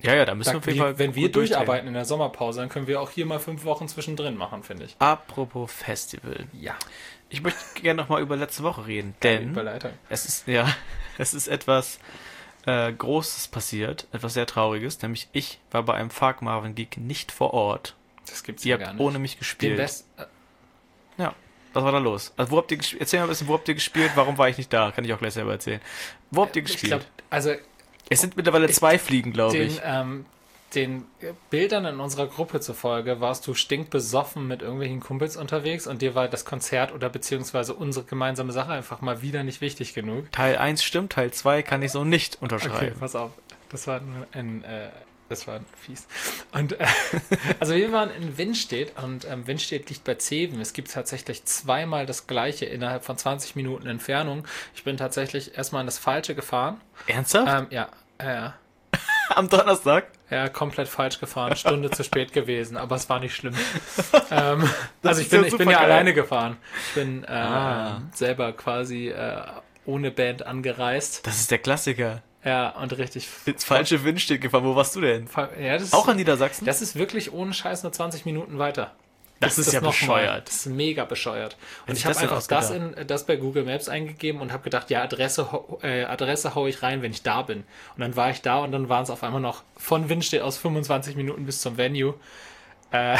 Ja, ja, da müssen Da, wir auf jeden wie, Fall wenn wir gut durchdrehen. durcharbeiten in der Sommerpause, dann können wir auch hier mal fünf Wochen zwischendrin machen, finde ich. Apropos Festival. Ja. Ich möchte gerne nochmal über letzte Woche reden, denn Überleitung. es ist, ja, es ist etwas äh, Großes passiert, etwas sehr Trauriges, nämlich ich war bei einem Fuck Marvin Geek nicht vor Ort. Das gibt's Ihr ja gar habt nicht. ohne mich Den gespielt. Best, äh, Ja, was war da los? Also wo habt ihr gespielt? Erzähl mal ein bisschen, wo habt ihr gespielt? Warum war ich nicht da? Kann ich auch gleich selber erzählen. Wo habt ihr ich gespielt? glaube, also Es sind mittlerweile zwei Fliegen, glaube den, ich. ähm, den Bildern in unserer Gruppe zufolge warst du stinkbesoffen mit irgendwelchen Kumpels unterwegs und dir war das Konzert oder beziehungsweise unsere gemeinsame Sache einfach mal wieder nicht wichtig genug. Teil eins stimmt, Teil zwei kann ich so nicht Okay, unterschreiben. pass auf. Das war nur ein, äh, das war fies. Und äh, also wir waren in Winnstedt und ähm, Winnstedt liegt bei Zeven. Es gibt tatsächlich zweimal das gleiche innerhalb von zwanzig Minuten Entfernung. Ich bin tatsächlich erstmal in das Falsche gefahren. Ernsthaft? Ähm, ja, ja. Am Donnerstag? Ja, komplett falsch gefahren, Stunde zu spät gewesen, aber es war nicht schlimm. ähm, also ich ist bin, ja ich bin ja supergeil. alleine gefahren. Ich bin äh, Ah. selber quasi äh, ohne Band angereist. Das ist der Klassiker. Ja, und richtig. Ins falsche Windstedt gefahren. Wo warst du denn? Ja, das Auch ist, in Niedersachsen? das ist wirklich ohne Scheiß nur zwanzig Minuten weiter. Das ist ja noch mal. bescheuert. Das ist mega bescheuert. Wer Und sich ich habe das denn einfach das, ausgedacht? in, das bei Google Maps eingegeben und habe gedacht, ja, Adresse, hau- äh, Adresse haue ich rein, wenn ich da bin. Und dann war ich da und dann waren es auf einmal noch von Winnstedt aus fünfundzwanzig Minuten bis zum Venue. Äh,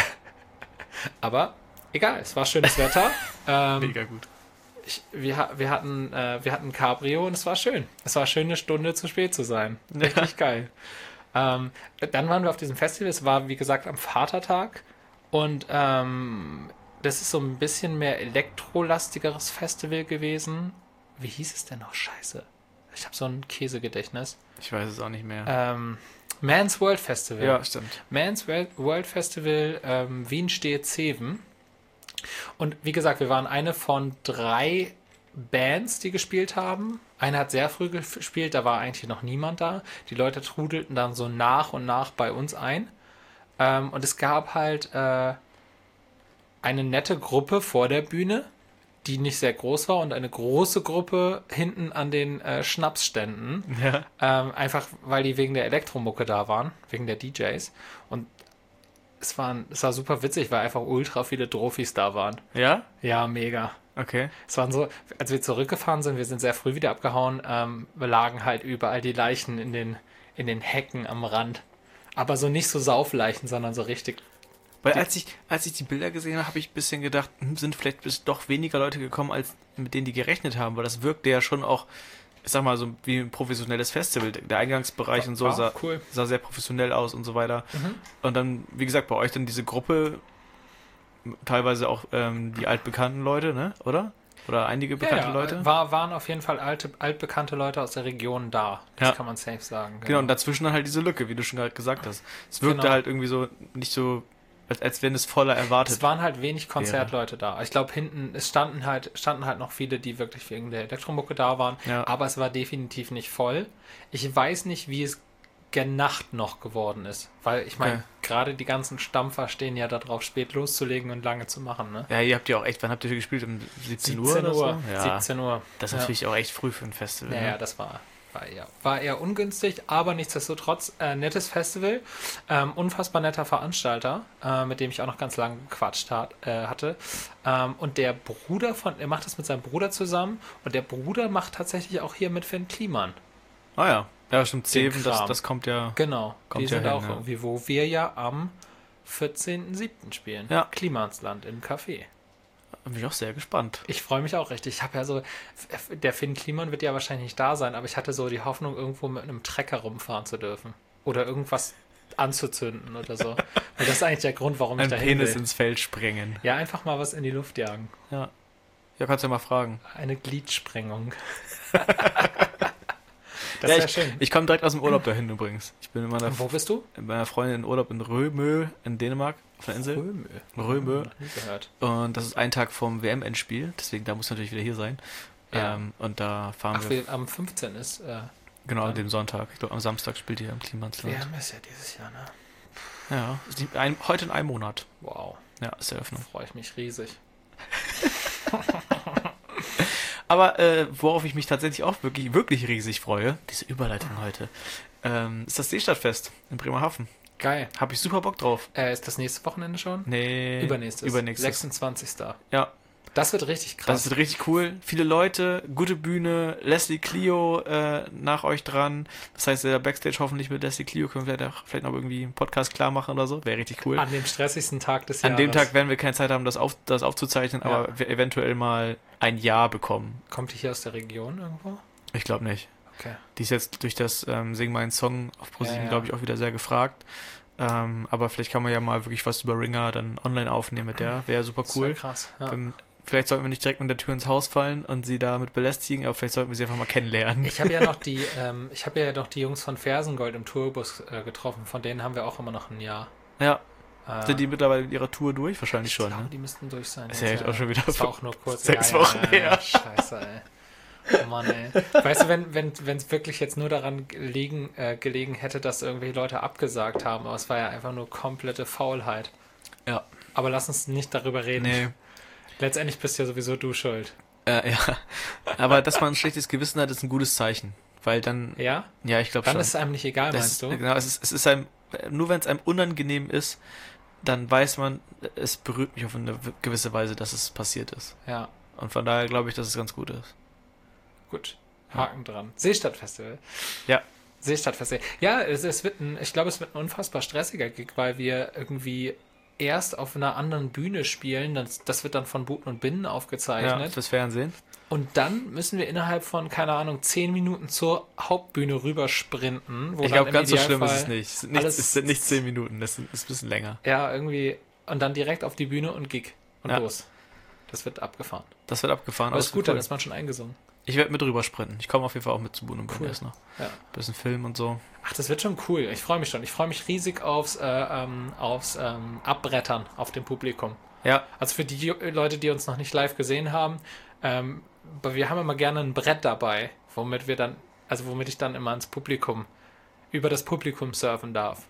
aber egal, es war schönes Wetter. ähm, Mega gut. ich, wir, ha- wir, hatten, äh, wir hatten Cabrio und es war schön. Es war schön, eine Stunde zu spät zu sein. Richtig geil. Ähm, dann waren wir auf diesem Festival. Es war, wie gesagt, am Vatertag. Und ähm, das ist so ein bisschen mehr elektrolastigeres Festival gewesen. Wie hieß es denn noch? Scheiße. Ich habe so ein Käsegedächtnis. Ich weiß es auch nicht mehr. Ähm, Man's World Festival. ja, stimmt. Man's World World Festival, ähm, Wien steht Zeven. Und wie gesagt, wir waren eine von drei Bands, die gespielt haben. Eine hat sehr früh gespielt, da war eigentlich noch niemand da. Die Leute trudelten dann so nach und nach bei uns ein. Ähm, und es gab halt äh, eine nette Gruppe vor der Bühne, die nicht sehr groß war, und eine große Gruppe hinten an den äh, Schnapsständen. Ja. Ähm, einfach, weil die wegen der Elektromucke da waren, wegen der D Js. Und es, waren, es war super witzig, weil einfach ultra viele Trophys da waren. Ja? Ja, mega. Okay. Es waren so, als wir zurückgefahren sind, wir sind sehr früh wieder abgehauen, ähm, wir lagen halt überall die Leichen in den, in den Hecken am Rand. Aber so nicht so Saufleichen, sondern so richtig. Weil als ich, als ich die Bilder gesehen habe, habe ich ein bisschen gedacht, hm, sind vielleicht bis doch weniger Leute gekommen, als mit denen die gerechnet haben, weil das wirkte ja schon auch, ich sag mal, so wie ein professionelles Festival. Der Eingangsbereich und so War sah, cool. sah sehr professionell aus und so weiter. Mhm. Und dann, wie gesagt, bei euch dann diese Gruppe, teilweise auch ähm, die altbekannten Leute, ne? Oder? Oder einige bekannte ja, ja, Leute. War, waren auf jeden Fall alte, altbekannte Leute aus der Region da. Das Ja. kann man safe sagen. Genau, und dazwischen dann halt diese Lücke, wie du schon gerade gesagt hast. Es wirkte Genau. halt irgendwie so, nicht so, als, als wenn es voller erwartet. Es waren halt wenig Konzertleute da. Ich glaube, hinten, es standen halt, standen halt noch viele, die wirklich wegen der Elektromucke da waren. Ja. Aber es war definitiv nicht voll. Ich weiß nicht, wie es Nacht noch geworden ist. Weil ich meine, Okay. gerade die ganzen Stampfer stehen ja darauf, spät loszulegen und lange zu machen. Ne? Ja, ihr habt ja auch echt, wann habt ihr gespielt? Um siebzehn Uhr siebzehn oder so? Uhr. Ja, siebzehn Uhr. das ist Ja. natürlich auch echt früh für ein Festival. Ja, ja, ne? das war, war, eher, war eher ungünstig, aber nichtsdestotrotz äh, nettes Festival. Ähm, unfassbar netter Veranstalter, äh, mit dem ich auch noch ganz lange gequatscht hat, äh, hatte. Ähm, und der Bruder von, er macht das mit seinem Bruder zusammen, und der Bruder macht tatsächlich auch hier mit Finn Kliman. Ah ja, ja stimmt, Zeven, das, Kram. das kommt ja... Genau, Kommt die sind ja hin, auch ja. irgendwie, wo wir ja am vierzehnten siebten spielen. Ja. Klimansland im Café. Bin ich auch sehr gespannt. Ich freue mich auch richtig. Ich habe ja so, der Finn Kliman wird ja wahrscheinlich nicht da sein, aber ich hatte so die Hoffnung, irgendwo mit einem Trecker rumfahren zu dürfen. Oder irgendwas anzuzünden oder so. Weil das ist eigentlich der Grund, warum ich Ein da Penis will. ins Feld sprengen. Ja, einfach mal was in die Luft jagen. Ja. Ja, kannst du ja mal fragen. Eine Gliedsprengung. Ja, Das wäre ich, schön. ich komme direkt aus dem Urlaub dahin übrigens. Ich bin mit meiner, Wo bist du? mit meiner Freundin in Urlaub in Römö in Dänemark, auf der Insel. Römö. Römö. Nie gehört. Und das ist ein Tag vom W M-Endspiel, deswegen da muss natürlich wieder hier sein. Ja. Ähm, und da fahren Ach, wir, wir, am fünfzehnten ist äh, genau, an ja. dem Sonntag. Ich glaube, am Samstag spielt ihr am Klimansland. W M ist ja dieses Jahr, ne? Ja, ist die, ein, heute in einem Monat. Wow, Ja, ist Eröffnung. freue ich mich riesig. Aber äh, worauf ich mich tatsächlich auch wirklich, wirklich riesig freue, diese Überleitung heute, ähm, ist das Seestadtfest in Bremerhaven. Geil. Habe ich super Bock drauf. Äh, ist das nächste Wochenende schon? Nee. Übernächstes. Übernächstes. sechsundzwanzigsten Ja. Das wird richtig krass. Das wird richtig cool. Viele Leute, gute Bühne, Leslie Clio äh, nach euch dran. Das heißt, der Backstage hoffentlich mit Leslie Clio können wir vielleicht, auch, vielleicht noch irgendwie einen Podcast klar machen oder so. Wäre richtig cool. An dem stressigsten Tag des An Jahres. dem Tag werden wir keine Zeit haben, das, auf, das aufzuzeichnen, Ja. aber wir eventuell mal ein Jahr bekommen. Kommt die hier aus der Region irgendwo? Ich glaube nicht. Okay. Die ist jetzt durch das ähm, Sing meinen Song auf ProSieben, Ja, ja. glaube ich, auch wieder sehr gefragt. Ähm, aber vielleicht kann man ja mal wirklich was über Ringer dann online aufnehmen mit der. Wäre super Das cool. wär krass. Ja. Ähm, vielleicht sollten wir nicht direkt mit der Tür ins Haus fallen und sie damit belästigen, aber vielleicht sollten wir sie einfach mal kennenlernen. Ich habe ja noch die, ähm, ich habe ja noch die Jungs von Fersengold im Tourbus äh, getroffen. Von denen haben wir auch immer noch ein Jahr. Ja, Äh, sind die mittlerweile mit ihrer Tour durch? Wahrscheinlich ich schon, glaube, ne? die müssten durch sein. Ist ja jetzt auch schon wieder Das war auch nur kurz. sechs Wochen her. Scheiße, ey. Oh Mann, ey. Weißt du, wenn wenn wenn es wirklich jetzt nur daran gelegen, äh, gelegen hätte, dass irgendwelche Leute abgesagt haben, aber es war ja einfach nur komplette Faulheit. Ja. Aber lass uns nicht darüber reden. Nee. Letztendlich bist ja sowieso du schuld. Äh, ja. Aber dass man ein schlechtes Gewissen hat, ist ein gutes Zeichen. Weil dann, Ja? ja, ich glaube Dann schon. ist es einem nicht egal, Das meinst ist, du? genau, es ist, es ist einem, nur wenn es einem unangenehm ist, dann weiß man, es berührt mich auf eine gewisse Weise, dass es passiert ist. Ja, Und von daher glaube ich, dass es ganz gut ist. gut. Haken dran. Seestadtfestival. Ja. Seestadtfestival. Ja, es, es wird ein, ich glaube, es wird ein unfassbar stressiger Gig, weil wir irgendwie erst auf einer anderen Bühne spielen. Das, das wird dann von Buten und Binnen Ja, aufgezeichnet. fürs Fernsehen. Und dann müssen wir innerhalb von, keine Ahnung, zehn Minuten zur Hauptbühne rübersprinten. Wo Ich dann glaube, im ganz so schlimm ist Idealfall es nicht. Es sind nicht, alles- es sind nicht zehn Minuten, das sind- ist ein bisschen länger. Ja, irgendwie. Und dann direkt auf die Bühne und Gig. Und Ja. los. Das wird abgefahren. Das wird abgefahren. Aber das ist gut, cool. dann ist man schon eingesungen. Ich werde mit rüber sprinten. Ich komme auf jeden Fall auch mit zu Bohnen und Cool. erst noch. Ja. Bisschen Film und so. Ach, das wird schon cool. Ich freue mich schon. Ich freue mich riesig aufs, äh, ähm, aufs ähm, Abbrettern auf dem Publikum. Ja, Also für die Jo- Leute, die uns noch nicht live gesehen haben, ähm, aber wir haben immer gerne ein Brett dabei, womit wir dann, also womit ich dann immer ins Publikum, über das Publikum surfen darf.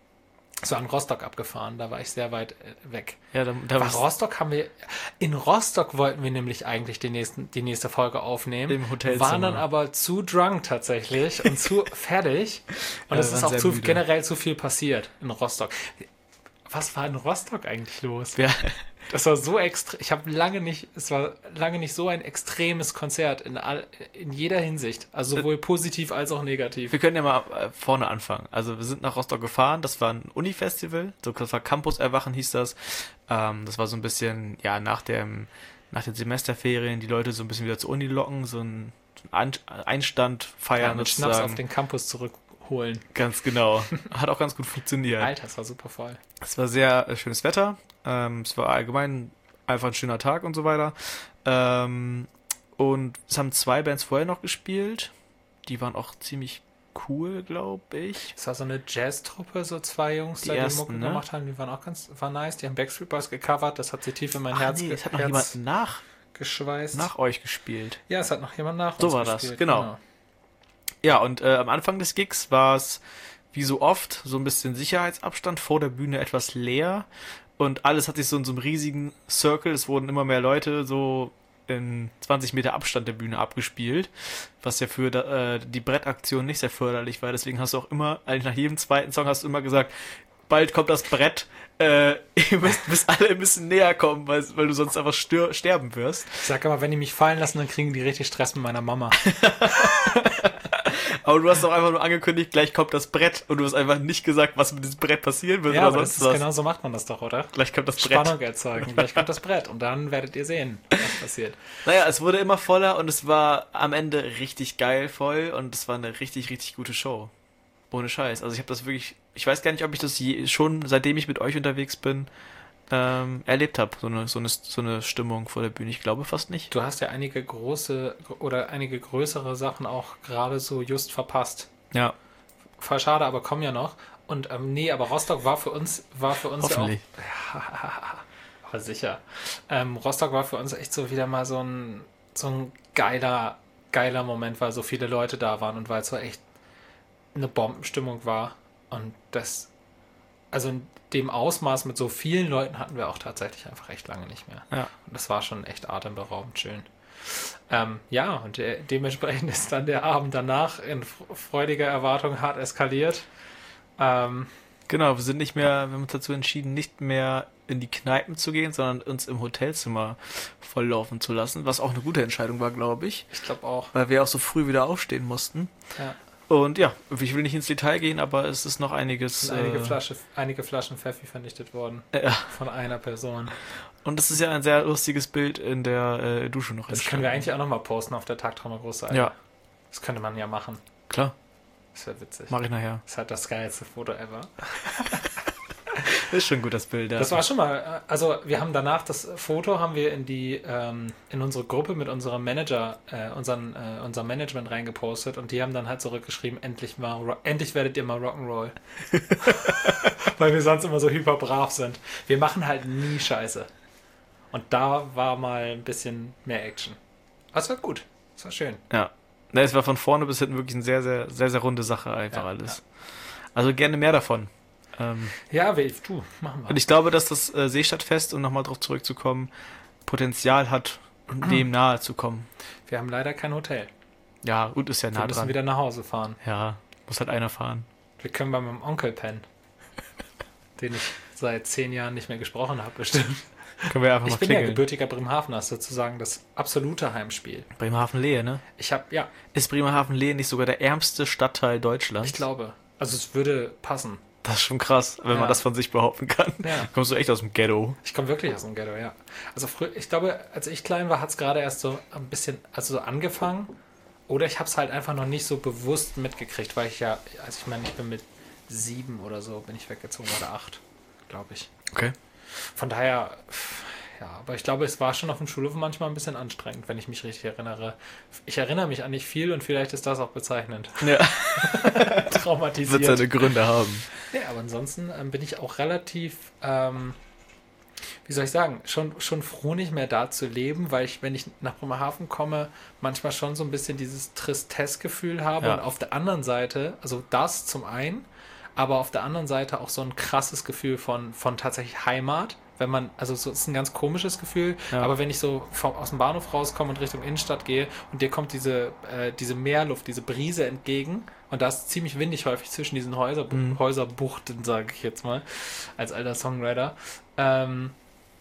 So an Rostock abgefahren, da war ich sehr weit äh, weg. ja, da, da Bei was Rostock haben wir, in Rostock wollten wir nämlich eigentlich die, nächsten, die nächste Folge aufnehmen. Im Hotelzimmer. Waren dann aber zu drunk tatsächlich und zu fertig. Und Ja, es wir ist waren auch sehr zu, müde. generell zu viel passiert in Rostock. Was war in Rostock eigentlich los? wir, Das war so extrem. Ich habe lange nicht, es war lange nicht so ein extremes Konzert in, all, in jeder Hinsicht. Also sowohl positiv als auch negativ. wir können ja mal äh, vorne anfangen. Also wir sind nach Rostock gefahren. Das war ein Uni-Festival. So, das war Campus Erwachen hieß das. Ähm, das war so ein bisschen, ja, nach dem, nach den Semesterferien die Leute so ein bisschen wieder zur Uni locken, so ein, so ein An- Einstand feiern Ja, mit Schnaps sozusagen. auf den Campus zurückholen. Ganz genau. Hat auch ganz gut funktioniert. Alter, es war super voll. Es war sehr äh, schönes Wetter. Ähm, es war allgemein einfach ein schöner Tag und so weiter. Ähm, und es haben zwei Bands vorher noch gespielt. Die waren auch ziemlich cool, glaube ich. Es war so eine Jazz-Truppe, so zwei Jungs, Die die, die ersten, Mucke ne? gemacht haben. Die waren auch ganz, war nice. Die haben Backstreet Boys gecovert. Das hat sie tief in mein Ach Herz, nee, ge- es hat noch Herz jemand nach, geschweißt. nach euch gespielt. Ja, es hat noch jemand nach So uns war das, gespielt. genau. Ja, und äh, am Anfang des Gigs war es, wie so oft, so ein bisschen Sicherheitsabstand, vor der Bühne etwas leer. Und alles hat sich so in so einem riesigen Circle, es wurden immer mehr Leute so in zwanzig Meter Abstand der Bühne abgespielt, was ja für da, äh, die Brettaktion nicht sehr förderlich war. Deswegen hast du auch immer, eigentlich nach jedem zweiten Song hast du immer gesagt, bald kommt das Brett, äh, ihr müsst, müsst alle ein bisschen näher kommen, weil, weil du sonst einfach stör, sterben wirst. Ich sag immer, wenn die mich fallen lassen, dann kriegen die richtig Stress mit meiner Mama. Aber du hast doch einfach nur angekündigt, gleich kommt das Brett und du hast einfach nicht gesagt, was mit diesem Brett passieren wird Ja, oder aber das sonst ist was. genau so macht man das doch, oder? Gleich kommt das Brett. Spannung erzeugen. Gleich kommt das Brett und dann werdet ihr sehen, was passiert. Naja, es wurde immer voller und es war am Ende richtig geil voll und es war eine richtig, richtig gute Show. Ohne Scheiß. Also ich habe das wirklich, ich weiß gar nicht, ob ich das je, schon, seitdem ich mit euch unterwegs bin, ähm, erlebt habe. So eine, so, eine, so eine Stimmung vor der Bühne. Ich glaube fast nicht. Du hast ja einige große oder einige größere Sachen auch gerade so just verpasst. Ja, Voll schade, aber kommen ja noch. Und ähm, nee, aber Rostock war für uns, war für uns hoffentlich. ja auch. Aber sicher. Ähm, Rostock war für uns echt so wieder mal so ein, so ein geiler, geiler Moment, weil so viele Leute da waren und weil es so echt eine Bombenstimmung war. Und das, also in dem Ausmaß mit so vielen Leuten hatten wir auch tatsächlich einfach echt lange nicht mehr. Ja. Und das war schon echt atemberaubend schön. Ähm, ja, und de- dementsprechend ist dann der Abend danach in freudiger Erwartung hart eskaliert. Ähm, Genau, wir sind nicht mehr, wir haben uns dazu entschieden, nicht mehr in die Kneipen zu gehen, sondern uns im Hotelzimmer volllaufen zu lassen, was auch eine gute Entscheidung war, glaube ich, ich glaube auch. weil wir auch so früh wieder aufstehen mussten. Ja. Und ja, ich will nicht ins Detail gehen, aber es ist noch einiges. Sind einige, äh, Flasche, einige Flaschen Pfeffi vernichtet worden. Ja. Von einer Person. Und es ist ja ein sehr lustiges Bild in der äh, Dusche noch Das können wir eigentlich auch nochmal posten auf der Tagtrauma Großseite. Ja, Das könnte man ja machen. klar, Das wäre witzig. mache ich nachher. Das ist halt das geilste Foto ever. Ist schon gut, das Bild. Ja. Das war schon mal, also wir haben danach das Foto haben wir in die ähm, in unsere Gruppe mit unserem Manager, äh, unseren, äh, unserem Management reingepostet und die haben dann halt zurückgeschrieben, endlich mal, ro- endlich werdet ihr mal Rock'n'Roll. Weil wir sonst immer so hyperbrav sind. Wir machen halt nie Scheiße. Und da war mal ein bisschen mehr Action. Das war gut. Das war schön. Ja. Ne, es war von vorne bis hinten wirklich eine sehr, sehr, sehr, sehr runde Sache einfach Ja, alles. Also gerne mehr davon. Ähm, Ja, wir, du, machen wir. und ich glaube, dass das äh, Seestadtfest, um nochmal drauf zurückzukommen, Potenzial hat, dem nahe zu kommen. Wir haben leider kein Hotel. Ja, gut, ist ja Wir nah müssen dran. wieder nach Hause fahren. Ja, muss halt einer fahren. Wir können bei meinem Onkel pennen. Den ich seit zehn Jahren nicht mehr gesprochen habe, bestimmt. Können wir einfach Ich mal bin ja klingeln. gebürtiger Bremerhavener, sozusagen das absolute Heimspiel. Bremerhaven-Lehe, ne? Ich habe, ja, Ist Bremerhaven-Lehe nicht sogar der ärmste Stadtteil Deutschlands? ich glaube, also es würde passen. Das ist schon krass, wenn Ja. man das von sich behaupten kann. Ja. Kommst du echt aus dem Ghetto? Ich komme wirklich aus dem Ghetto, ja. Also früher, ich glaube, als ich klein war, hat es gerade erst so ein bisschen, also so angefangen. Oder ich habe es halt einfach noch nicht so bewusst mitgekriegt, weil ich ja, also ich meine, ich bin mit sieben oder so, bin ich weggezogen, oder acht, glaube ich. Okay. Von daher, ja, aber ich glaube, es war schon auf dem Schulhof manchmal ein bisschen anstrengend, wenn ich mich richtig erinnere. Ich erinnere mich an nicht viel und vielleicht ist das auch bezeichnend. Ja, wird Traumatisiert. seine Gründe haben. Ja, aber ansonsten ähm, bin ich auch relativ, ähm, wie soll ich sagen, schon, schon froh, nicht mehr da zu leben, weil ich, wenn ich nach Bremerhaven komme, manchmal schon so ein bisschen dieses Tristesse-Gefühl habe Ja. und auf der anderen Seite, also das zum einen, aber auf der anderen Seite auch so ein krasses Gefühl von, von tatsächlich Heimat, wenn man, also so ist ein ganz komisches Gefühl, Ja. aber wenn ich so vom, aus dem Bahnhof rauskomme und Richtung Innenstadt gehe und dir kommt diese, äh, diese Meerluft, diese Brise entgegen und da ist ziemlich windig häufig zwischen diesen Häuser, Mhm. Häuserbuchten, sage ich jetzt mal, als alter Songwriter, ähm,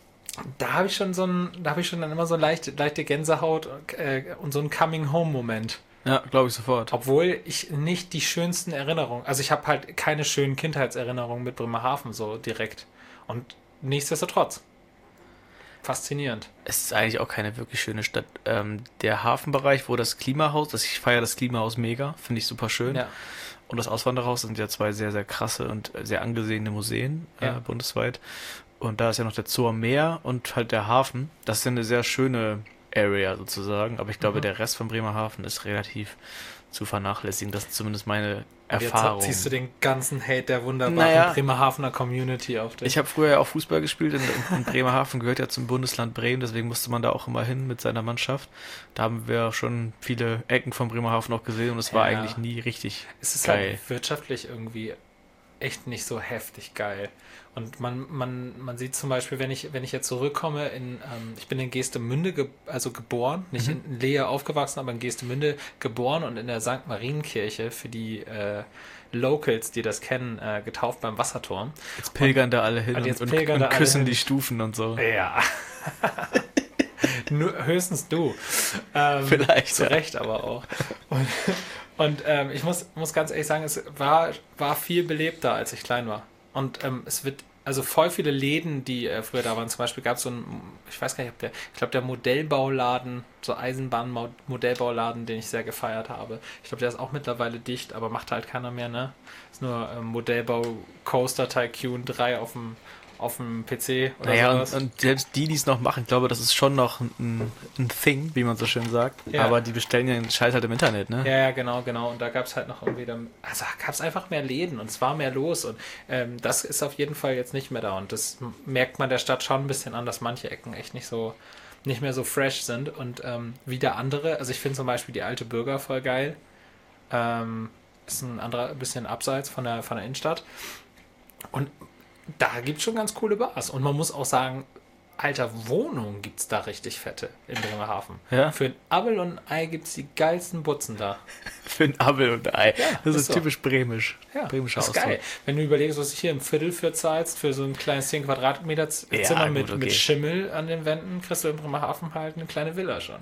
da habe ich schon so ein, da habe ich schon dann immer so leichte, leichte Gänsehaut äh, und so einen Coming-Home-Moment. Ja, glaube ich sofort. Obwohl ich nicht die schönsten Erinnerungen, also ich habe halt keine schönen Kindheitserinnerungen mit Bremerhaven so direkt. Und nichtsdestotrotz. Faszinierend. Es ist eigentlich auch keine wirklich schöne Stadt. Ähm, der Hafenbereich, wo das Klimahaus, das ich feiere das Klimahaus mega, finde ich super schön. Ja. Und das Auswanderhaus sind ja zwei sehr, sehr krasse und sehr angesehene Museen Ja. äh, bundesweit. Und da ist ja noch der Zoo am Meer und halt der Hafen. Das ist ja eine sehr schöne Area sozusagen. Aber ich glaube, Mhm. der Rest von Bremerhaven ist relativ zu vernachlässigen. Das ist zumindest meine Und Erfahrung. jetzt ziehst du den ganzen Hate der wunderbaren Naja. Bremerhavener Community auf dich. Ich habe früher ja auch Fußball gespielt und, und Bremerhaven gehört ja zum Bundesland Bremen, deswegen musste man da auch immer hin mit seiner Mannschaft. Da haben wir schon viele Ecken von Bremerhaven auch gesehen und es war Ja. eigentlich nie richtig Es ist geil. halt wirtschaftlich irgendwie echt nicht so heftig geil. Und man, man, man sieht zum Beispiel, wenn ich, wenn ich jetzt zurückkomme, in, ähm, ich bin in Geestemünde ge also geboren, nicht Mhm. in Lehe aufgewachsen, aber in Geestemünde geboren und in der Sankt Marienkirche für die äh, Locals, die das kennen, äh, getauft beim Wasserturm. Jetzt pilgern da alle hin und und, jetzt und, pilgern und da alle küssen hin. die Stufen und so. Ja. Nur, höchstens du. Ähm, Vielleicht, Zu ja. Recht aber auch. Und, und ähm, ich muss, muss ganz ehrlich sagen, es war, war viel belebter, als ich klein war. Und ähm, es wird, also voll viele Läden, die äh, früher da waren, zum Beispiel gab es so einen, ich weiß gar nicht, ob der, ich glaube der Modellbauladen, so Eisenbahn-Modellbauladen, den ich sehr gefeiert habe. Ich glaube, der ist auch mittlerweile dicht, aber macht halt keiner mehr, ne? Ist nur ähm, Modellbau Coaster Tycoon drei auf dem auf dem P C oder Naja, sowas. und, und selbst die, die es noch machen, ich glaube, das ist schon noch ein, ein Thing, wie man so schön sagt. Ja. Aber die bestellen ja den Scheiß halt im Internet, ne? Ja, ja, genau, genau. Und da gab es halt noch irgendwie dann, also gab es einfach mehr Läden und es war mehr los und ähm, das ist auf jeden Fall jetzt nicht mehr da und das m- merkt man der Stadt schon ein bisschen an, dass manche Ecken echt nicht so, nicht mehr so fresh sind und ähm, wieder andere, also ich finde zum Beispiel die alte Bürger voll geil, ähm, ist ein anderer, ein bisschen abseits von der, von der Innenstadt und da gibt es schon ganz coole Bars und man muss auch sagen, Alter, Wohnungen gibt's da richtig fette in Bremerhaven. Ja? Für ein Abel und ein Ei gibt's die geilsten Butzen da. Für ein Abel und ein Ei. Ja, das ist, ist so. typisch bremisch. Ja, Bremischer das ist Ausdruck. geil. Wenn du überlegst, was ich hier im Viertel für zahlst, für so ein kleines zehn Quadratmeter Z- Ja, Zimmer gut, mit, okay. mit Schimmel an den Wänden, kriegst du in Bremerhaven halt eine kleine Villa schon.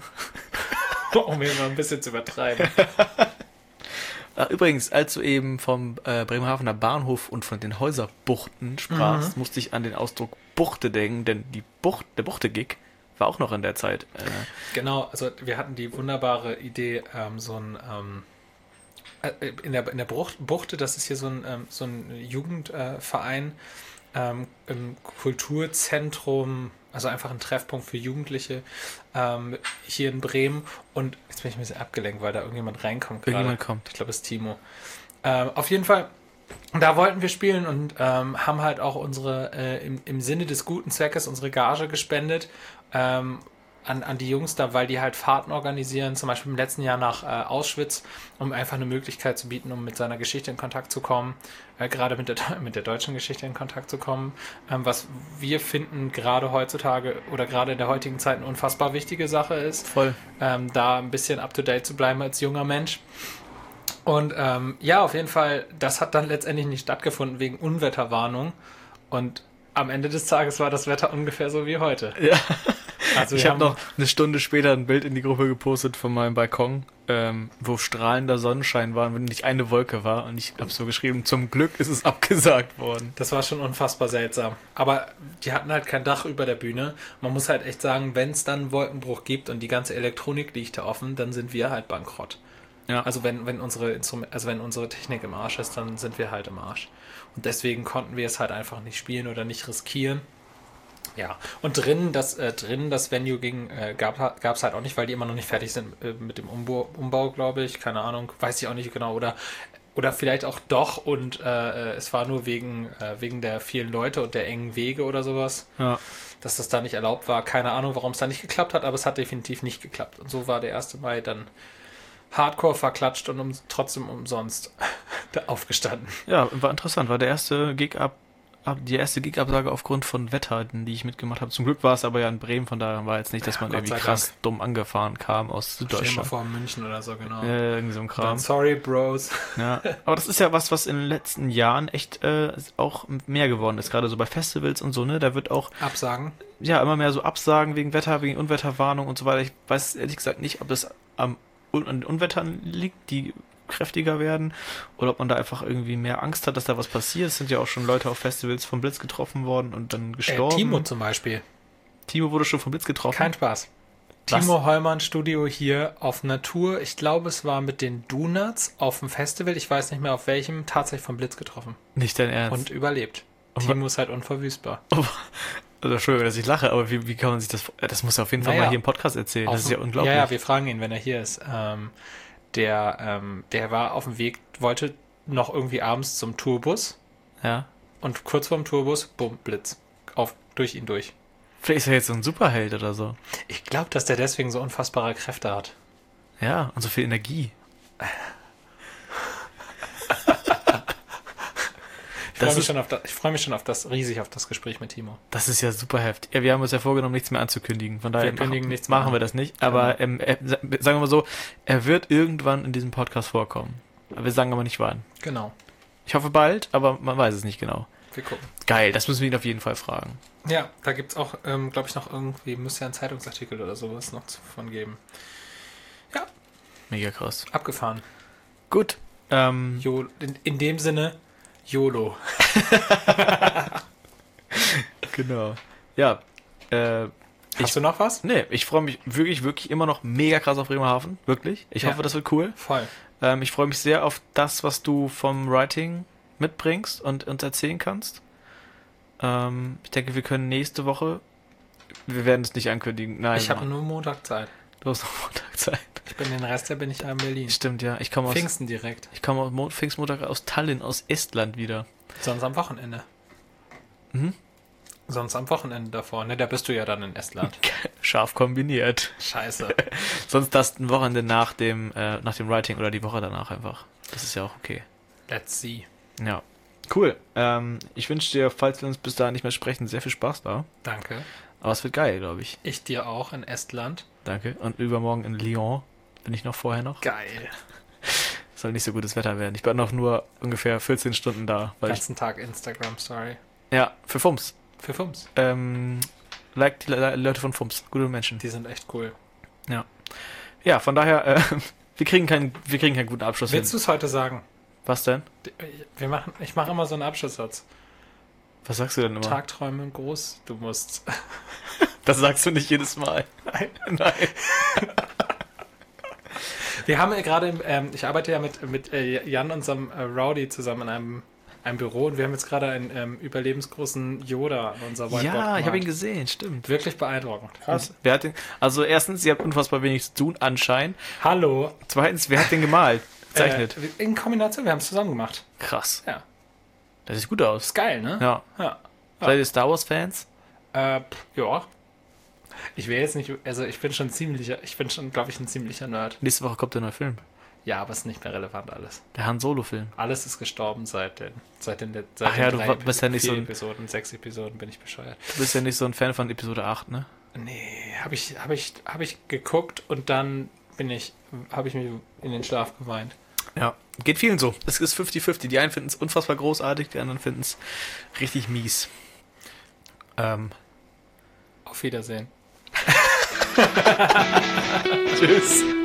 Um hier mal ein bisschen zu übertreiben. Ach, übrigens, als du eben vom äh, Bremerhavener Bahnhof und von den Häuserbuchten sprachst, Mhm. musste ich an den Ausdruck Buchte denken, denn die Bucht, der Buchte-Gig war auch noch in der Zeit. Äh, Genau, also wir hatten die wunderbare Idee, ähm, so ein ähm, äh, in der, in der Brucht, Buchte, das ist hier so ein, ähm, so ein Jugendverein, äh, ähm, im Kulturzentrum, also einfach ein Treffpunkt für Jugendliche ähm, hier in Bremen. Und jetzt bin ich ein bisschen abgelenkt, weil da irgendjemand reinkommt gerade. Irgendjemand kommt. Ich glaube, es ist Timo. Ähm, auf jeden Fall, da wollten wir spielen und ähm, haben halt auch unsere, äh, im, im Sinne des guten Zweckes, unsere Gage gespendet ähm, an, an die Jungs da, weil die halt Fahrten organisieren, zum Beispiel im letzten Jahr nach äh, Auschwitz, um einfach eine Möglichkeit zu bieten, um mit seiner Geschichte in Kontakt zu kommen, äh, gerade mit der, mit der deutschen Geschichte in Kontakt zu kommen, ähm, was wir finden gerade heutzutage oder gerade in der heutigen Zeit eine unfassbar wichtige Sache ist, voll. ähm, da ein bisschen up-to-date zu bleiben als junger Mensch. Und ähm, ja, auf jeden Fall, das hat dann letztendlich nicht stattgefunden wegen Unwetterwarnung. Und am Ende des Tages war das Wetter ungefähr so wie heute. Ja. Also Ich wir habe haben noch eine Stunde später ein Bild in die Gruppe gepostet von meinem Balkon, ähm, wo strahlender Sonnenschein war und nicht eine Wolke war. Und ich habe so geschrieben, zum Glück ist es abgesagt worden. Das war schon unfassbar seltsam. Aber die hatten halt kein Dach über der Bühne. Man muss halt echt sagen, wenn es dann einen Wolkenbruch gibt und die ganze Elektronik liegt da offen, dann sind wir halt bankrott. Ja. Also wenn, wenn unsere Instrument, also wenn unsere Technik im Arsch ist, dann sind wir halt im Arsch. Und deswegen konnten wir es halt einfach nicht spielen oder nicht riskieren. Ja, und drinnen das, äh, drinnen das Venue ging, äh, gab es halt auch nicht, weil die immer noch nicht fertig sind äh, mit dem Umbau, Umbau glaube ich. Keine Ahnung, weiß ich auch nicht genau. Oder, oder vielleicht auch doch und äh, es war nur wegen, äh, wegen der vielen Leute und der engen Wege oder sowas, Ja. dass das da nicht erlaubt war. Keine Ahnung, warum es da nicht geklappt hat, aber es hat definitiv nicht geklappt. Und so war der erste Mai dann hardcore verklatscht und um, trotzdem umsonst da aufgestanden. Ja, war interessant. War der erste Gig ab, ab die erste Gig-Absage aufgrund von Wetter, die ich mitgemacht habe. Zum Glück war es aber ja in Bremen, von daher war jetzt nicht, dass Ja, man Gott irgendwie sei krass Dank. dumm angefahren kam aus Stell dir mal Süddeutschland. vor, München oder so, genau. Äh, irgendwie so ein Dann Kram. sorry, Bros. Ja. Aber das ist ja was, was in den letzten Jahren echt äh, auch mehr geworden ist. Gerade so bei Festivals und so, ne? Da wird auch Absagen. ja immer mehr so Absagen wegen Wetter, wegen Unwetterwarnung und so weiter. Ich weiß ehrlich gesagt nicht, ob das am Un an den Unwettern liegt, die kräftiger werden, oder ob man da einfach irgendwie mehr Angst hat, dass da was passiert. Es sind ja auch schon Leute auf Festivals vom Blitz getroffen worden und dann Äh, gestorben. Timo zum Beispiel. Timo wurde schon vom Blitz getroffen. Kein Spaß. Was? Timo Hollmann Studio hier auf Natur. Ich glaube, es war mit den Donuts auf dem Festival. Ich weiß nicht mehr auf welchem. Tatsächlich vom Blitz getroffen. Nicht dein Ernst. Und überlebt. Und Timo ist halt unverwüstbar. Also Entschuldigung, dass ich lache, aber wie, wie kann man sich das... Das muss er auf jeden Fall Naja. mal hier im Podcast erzählen. Auf Das ist dem- ja unglaublich. Ja, ja, wir fragen ihn, wenn er hier ist. Ähm, der, ähm, der war auf dem Weg, wollte noch irgendwie abends zum Tourbus. ja. Und kurz vorm Tourbus, bumm, Blitz. Auf, durch ihn durch. Vielleicht ist er jetzt so ein Superheld oder so. Ich glaube, dass der deswegen so unfassbare Kräfte hat. Ja, und so viel Energie. Ich freue Das mich, ist- schon auf das- ich freu mich schon auf das, riesig auf das Gespräch mit Timo. Das ist ja super heftig. Ja, wir haben uns ja vorgenommen, nichts mehr anzukündigen. Von daher Wir kündigen machen, nichts mehr machen wir an. das nicht. Aber ähm, er, sa- sagen wir mal so, er wird irgendwann in diesem Podcast vorkommen. Aber wir sagen aber nicht wann. Genau. Ich hoffe bald, aber man weiß es nicht genau. Wir gucken. Geil, das müssen wir ihn auf jeden Fall fragen. Ja, da gibt es auch, ähm, glaube ich, noch irgendwie, müsste ja ein Zeitungsartikel oder sowas noch von geben. Ja, Mega krass. abgefahren. Gut. Ähm, Jo, in, in dem Sinne, YOLO. genau. Ja. Äh, Hast du noch was? nee, ich freue mich wirklich, wirklich immer noch mega krass auf Bremerhaven. Wirklich. Ich Ja. hoffe, das wird cool. Voll. Ähm, ich freue mich sehr auf das, was du vom Writing mitbringst und uns erzählen kannst. Ähm, ich denke, wir können nächste Woche, wir werden es nicht ankündigen. Nein, Ich habe Mann. nur Montag Zeit. Du hast noch Montag Zeit. Ich bin den Rest, der bin ich da in Berlin. Stimmt, ja. Ich komme aus, Pfingsten direkt. ich komme aus Mo- Pfingstmontag aus Tallinn, aus Estland wieder. Sonst am Wochenende. Mhm. Sonst am Wochenende davor, ne? Da bist du ja dann in Estland. Scharf kombiniert. Scheiße. Sonst das ein Wochenende nach dem, äh, nach dem Writing oder die Woche danach einfach. Das ist ja auch okay. Let's see. Ja. Cool. Ähm, ich wünsche dir, falls wir uns bis dahin nicht mehr sprechen, sehr viel Spaß da. Danke. Aber es wird geil, glaube ich. Ich dir auch in Estland. Danke. Und übermorgen in Lyon bin ich noch vorher noch. Geil. Soll nicht so gutes Wetter werden. Ich bin noch nur ungefähr vierzehn Stunden da. Weil Ganzen Tag Instagram, sorry. ich, ja, für Fums. Für Fums. Ähm, like die Le Leute von Fums. Gute Menschen. Die sind echt cool. Ja. Ja, von daher, äh, wir kriegen keinen, wir kriegen keinen guten Abschluss Willst du hin. es heute sagen? Was denn? Wir machen, ich mache immer so einen Abschlusssatz. Was sagst du denn immer? Tagträume groß, du musst. Das sagst du nicht jedes Mal. Nein. Nein. Wir haben ja gerade, ähm, ich arbeite ja mit, mit äh, Jan, unserem äh, Rowdy, zusammen in einem, einem Büro und wir haben jetzt gerade einen ähm, überlebensgroßen Yoda an unser Whiteboard Ja, ich habe ihn gemalt. gesehen, stimmt. Wirklich beeindruckend. Krass. Wer hat den, also erstens, ihr habt unfassbar wenig zu tun, anscheinend. Hallo. Zweitens, wer hat den gemalt? Gezeichnet? Äh, in Kombination, wir haben es zusammen gemacht. Krass. Ja. Das sieht gut aus. Ist geil, ne? Ja. Ja. Seid ihr Star Wars Fans? Äh, pff, ja. Ich will jetzt nicht, also ich bin schon ziemlicher, ich bin schon, glaube ich, ein ziemlicher Nerd. Nächste Woche kommt der neue Film. Ja, aber es ist nicht mehr relevant alles. Der Han Solo Film. Alles ist gestorben seit den, seit den, seit Ach den ja, du drei wa- bist ja nicht vier so ein- Episoden, sechs Episoden bin ich bescheuert. Du bist ja nicht so ein Fan von Episode acht, ne? Nee, habe ich, habe ich, habe ich geguckt und dann bin ich, habe ich mich in den Schlaf geweint. Ja. Geht vielen so. Es ist fünfzig fünfzig. Die einen finden es unfassbar großartig, die anderen finden es richtig mies. Ähm. Auf Wiedersehen. Tschüss.